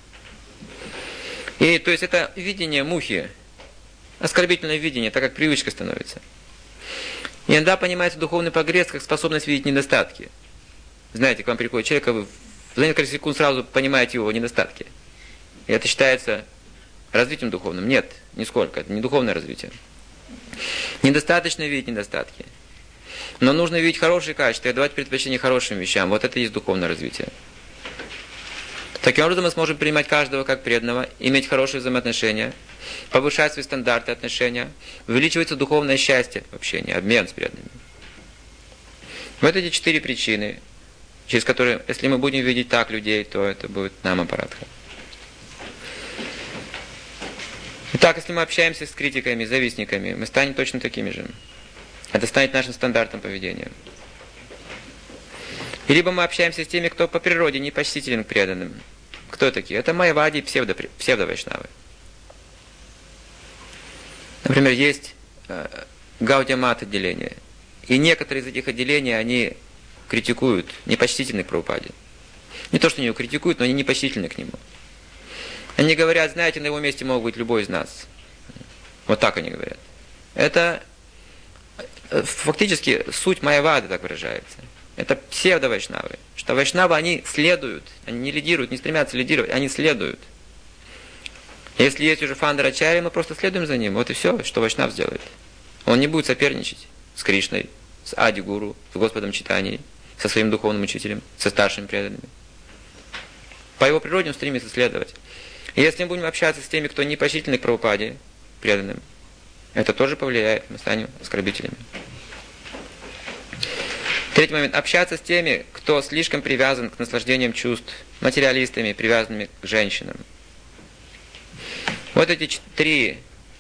И то есть это видение мухи. Оскорбительное видение, так как привычка становится. И иногда понимается духовный прогресс как способность видеть недостатки. Знаете, к вам приходит человек, а вы за несколько секунд сразу понимаете его недостатки. И это считается развитием духовным. Нет, нисколько. Это не духовное развитие. Недостаточно видеть недостатки. Но нужно видеть хорошие качества и давать предпочтение хорошим вещам. Вот это и есть духовное развитие. Таким образом мы сможем принимать каждого как преданного, иметь хорошие взаимоотношения, повышать свои стандарты отношения, увеличивается духовное счастье в общении, обмен с преданными. Вот эти 4 причины, через которые, если мы будем видеть так людей, то это будет нам апаратха. Итак, если мы общаемся с критиками, завистниками, мы станем точно такими же. Это станет нашим стандартом поведения. И либо мы общаемся с теми, кто по природе не почтителен к преданным. Кто такие? Это майявади и псевдовайшнавы. Например, есть гаудия-мат отделение. И некоторые из этих отделений, они критикуют, непочтительны к Прабхупаде. Не то, что они его критикуют, но они непочтительны к нему. Они говорят: знаете, на его месте мог быть любой из нас. Вот так они говорят. Это фактически суть майявады так выражается. Это псевдо-вайшнавы. Что вайшнавы, они следуют, они не лидируют, не стремятся лидировать, они следуют. Если есть уже фандарачарья, мы просто следуем за ним. Вот и все, что вайшнав сделает. Он не будет соперничать с Кришной, с Ади-гуру, с Господом Чайтаньей, со своим духовным учителем, со старшими преданными. По его природе он стремится следовать. И если мы будем общаться с теми, кто не почтительный к Прабхупаде, преданным, это тоже повлияет, мы станем оскорбителями. Третий момент. Общаться с теми, кто слишком привязан к наслаждениям чувств, материалистами, привязанными к женщинам. Вот эти 3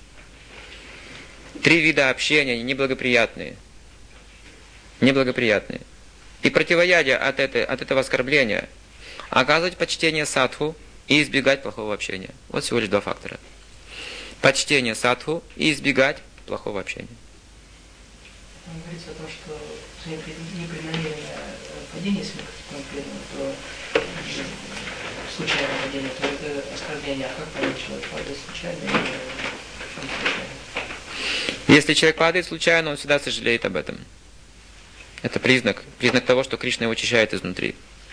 вида общения, они неблагоприятные. Неблагоприятные. И противоядие от этого оскорбления — оказывать почтение садху и избегать плохого общения. Вот всего лишь 2 фактора. Почтение садху и избегать плохого общения. Он говорится о том, что непреднамеренное падение, если мы преданным, то случайное падение, то это оскорбление. А как понять, человек падает случайно или случайно? Если человек падает случайно, он всегда сожалеет об этом. Это признак того, что Кришна его очищает изнутри.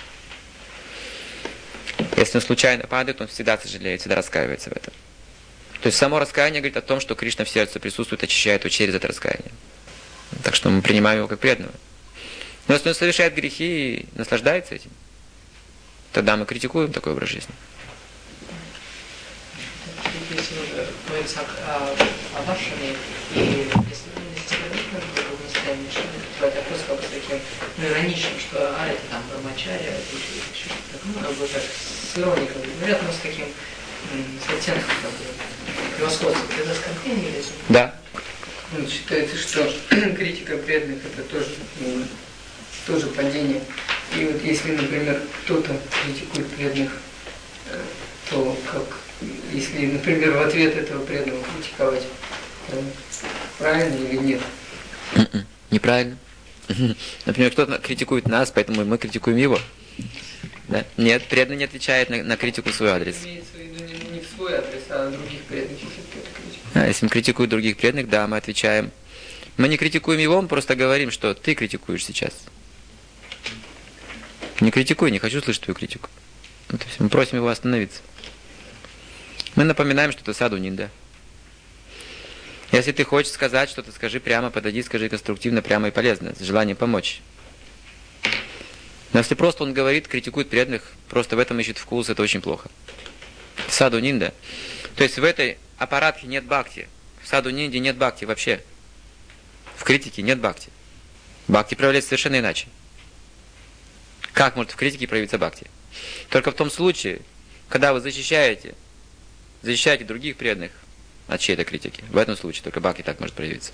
Если он случайно падает, он всегда сожалеет, всегда раскаивается в этом. То есть само раскаяние говорит о том, что Кришна в сердце присутствует, очищает его через это раскаяние. Так что мы принимаем его как преданного. Но если он совершает грехи и наслаждается этим, тогда мы критикуем такой образ жизни. Если говорится о вашем, и если бывает вопрос как бы таким ироничным, что это там брамачарья, как бы так с иронией говорят, но с таким с оттенком превосходства. Это оскорбление или? Да. Считается, что критика преданных — это тоже падение. И вот если, например, кто-то критикует преданных, то как, если, например, в ответ этого преданного критиковать, правильно или нет? Неправильно. Например, кто-то критикует нас, поэтому мы критикуем его. Да? Нет, преданный не отвечает на критику в свой адрес. Имеется в виду не в свой адрес, а других преданных, если кто-то критикует. Если мы критикуем других преданных, да, мы отвечаем. Мы не критикуем его, мы просто говорим, что ты критикуешь сейчас. Не критикуй, не хочу слышать твою критику. Вот и все. Мы просим его остановиться. Мы напоминаем, что это саду нинда. Если ты хочешь сказать что-то, скажи прямо, подойди, скажи конструктивно, прямо и полезно, с желанием помочь. Но если просто он говорит, критикует преданных, просто в этом ищет вкус, это очень плохо. Саду нинда. То есть в этой аппаратке нет бхакти. В саду нинде нет бхакти вообще. В критике нет бхакти. Бхакти проявляется совершенно иначе. Как может в критике проявиться бхакти? Только в том случае, когда вы защищаете других преданных от чьей-то критики. В этом случае только бхакти так может проявиться.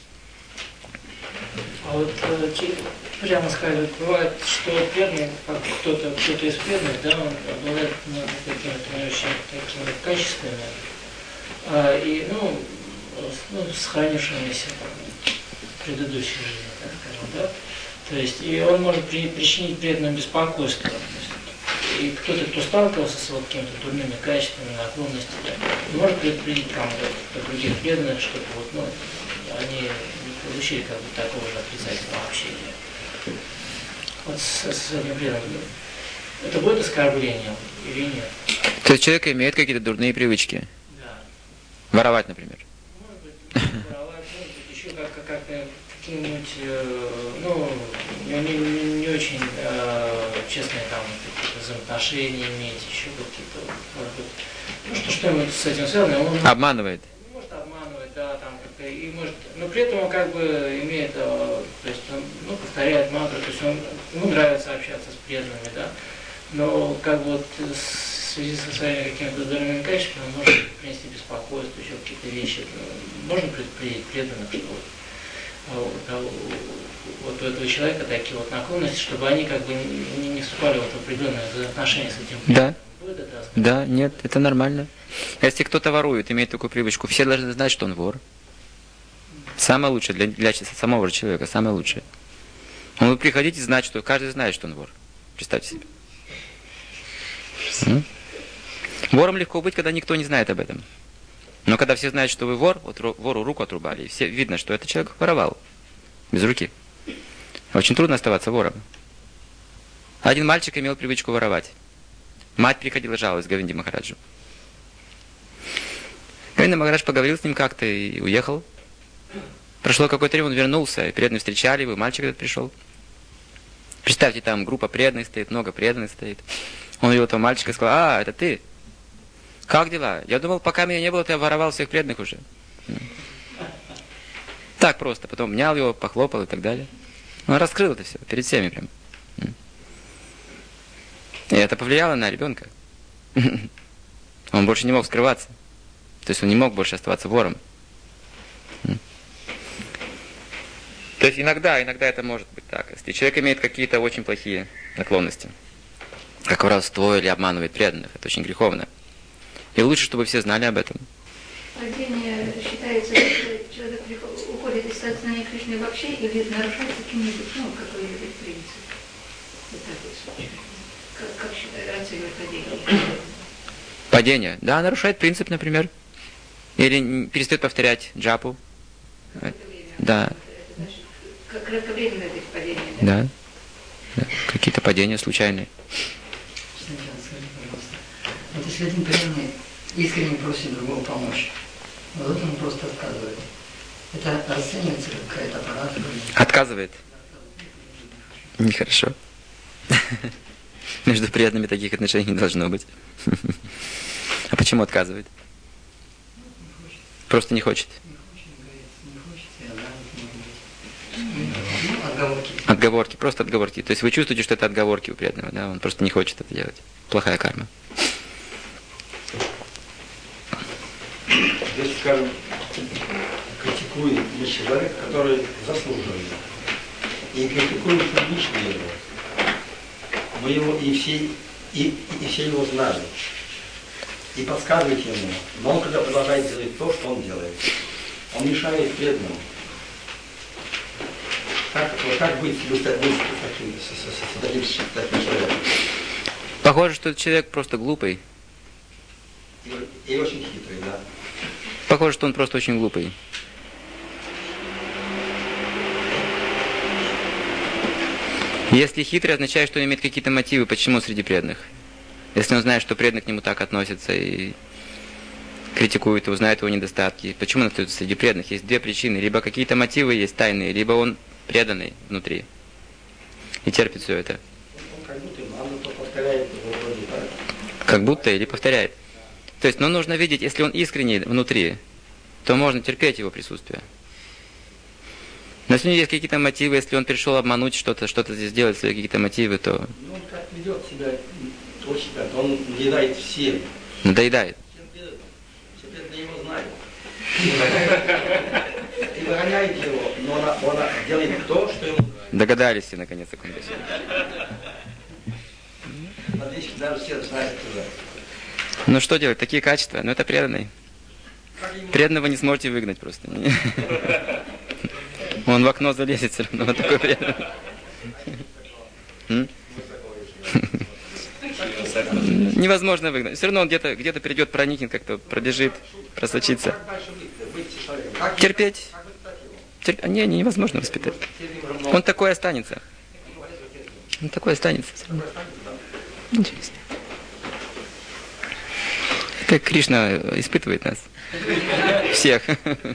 А вот прямо сказали, бывает, что преданный, кто-то из преданных, да, он обладает какими-то очень такими качественными, и, сохранившимися в предыдущей жизни, так скажем, да. То есть, и он может причинить преданным беспокойство. И кто-то, кто сталкивался с вот какими-то дурными качествами, наклонностями, может предупредить других преданных, чтобы они не получили такого же отрицательного общения. Вот с этим преданным. Это будет оскорблением или нет? То есть человек имеет какие-то дурные привычки? Да. Воровать, например? Может быть, воровать, может быть, еще как-то какие-нибудь, не очень честные там взаимоотношения иметь, еще какие-то, может быть, что-нибудь с этим связано. Он обманывает. Может обманывать, да, там как-то, и может, но при этом он как бы имеет, то есть он, повторяет мантру, то есть ему нравится общаться с преданными, да, но как бы вот в связи со своими какими-то дурными качествами он может принести беспокойство, еще какие-то вещи. Можно предупредить преданных, что вот у этого человека такие вот наклонности, чтобы они как бы не вступали в определенные взаимоотношения с этим преданным. Да, нет, это нормально. Если кто-то ворует, имеет такую привычку, все должны знать, что он вор. Самое лучшее для самого же человека, самое лучшее. Он будет приходить и знать, что каждый знает, что он вор. Представьте себе. Вором легко быть, когда никто не знает об этом. Но когда все знают, что вы вор, вот вору руку отрубали, и все видно, что этот человек воровал. Без руки. Очень трудно оставаться вором. Один мальчик имел привычку воровать. Мать приходила жаловалась Говинди Махараджу. Говинда Махарадж поговорил с ним как-то и уехал. Прошло какое-то время, он вернулся, и преданные встречали его, мальчик этот пришел. Представьте, там группа преданных стоит, много преданных стоит. Он увидел этого мальчика и сказал: это ты? Как дела? Я думал, пока меня не было, ты воровал всех преданных уже. Так просто. Потом обнял его, похлопал и так далее. Он раскрыл это все перед всеми прям. И это повлияло на ребенка. Он больше не мог скрываться. То есть он не мог больше оставаться вором. То есть иногда это может быть так. Если человек имеет какие-то очень плохие наклонности, как воровство или обманывает преданных, это очень греховно. И лучше, чтобы все знали об этом. Падение считается, что человек уходит из сознания Кришны вообще или нарушает каким-нибудь, какой-нибудь принцип. Вот так вот. Как считается падение? Падение? Да, нарушает принцип, например. Или перестает повторять джапу. Да. Кратковременное падение, да? Да. Какие-то падения случайные. Вот если один преданный искренне просит другого помочь, вот он просто отказывает. Это расценивается как какая-то аппарат? Отказывает? Нехорошо. Между преданными таких отношений не должно быть. А почему отказывает? Просто не хочет. Отговорки, просто отговорки. То есть вы чувствуете, что это отговорки у преданного, да? Он просто не хочет это делать. Плохая карма. Если, скажем, критикует человек, который заслуживает, и критикует лично его, мы его и все его знают, и подсказывают ему, но он когда продолжает делать то, что он делает, он мешает преданному. Как быть с таким человеком? Похоже, что этот человек просто глупый. И очень хитрый, да. Похоже, что он просто очень глупый. Если хитрый, означает, что он имеет какие-то мотивы, почему среди преданных. Если он знает, что преданные к нему так относятся и критикует его, знает его недостатки. Почему он остается среди преданных? Есть две причины. Либо какие-то мотивы есть тайные, либо он преданный внутри и терпит все это. Как будто или повторяет. То есть, нужно видеть, если он искренний внутри, то можно терпеть его присутствие. Но если у него есть какие-то мотивы, если он пришел обмануть что-то здесь сделать, если какие-то мотивы, то... Он как ведет себя, он надоедает всем. Надоедает. Все преданные его знают. И выгоняет его, но он делает то, что ему нравится. Догадались все, наконец, о ком Отлично, даже все знают уже. Ну что делать? Такие качества. Это преданный. Преданного не сможете выгнать просто. Он в окно залезет все равно. Вот такой преданный. Невозможно выгнать. Все равно он где-то придет, проникнет, как-то пробежит, просочится. Терпеть. Невозможно воспитать. Он такой останется. Он такой останется. Интересно. Как Кришна испытывает нас. Всех.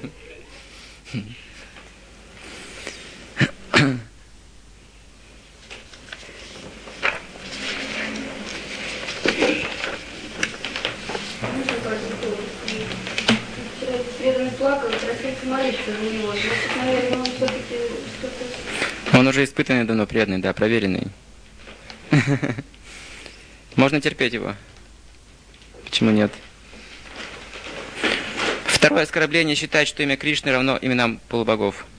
Преданный плакал, просился молиться за него. Значит, наверное, он все-таки что-то... Он уже испытанный давно, преданный, да, проверенный. Можно терпеть его. Почему нет? Второе оскорбление считать, что имя Кришны равно именам полубогов.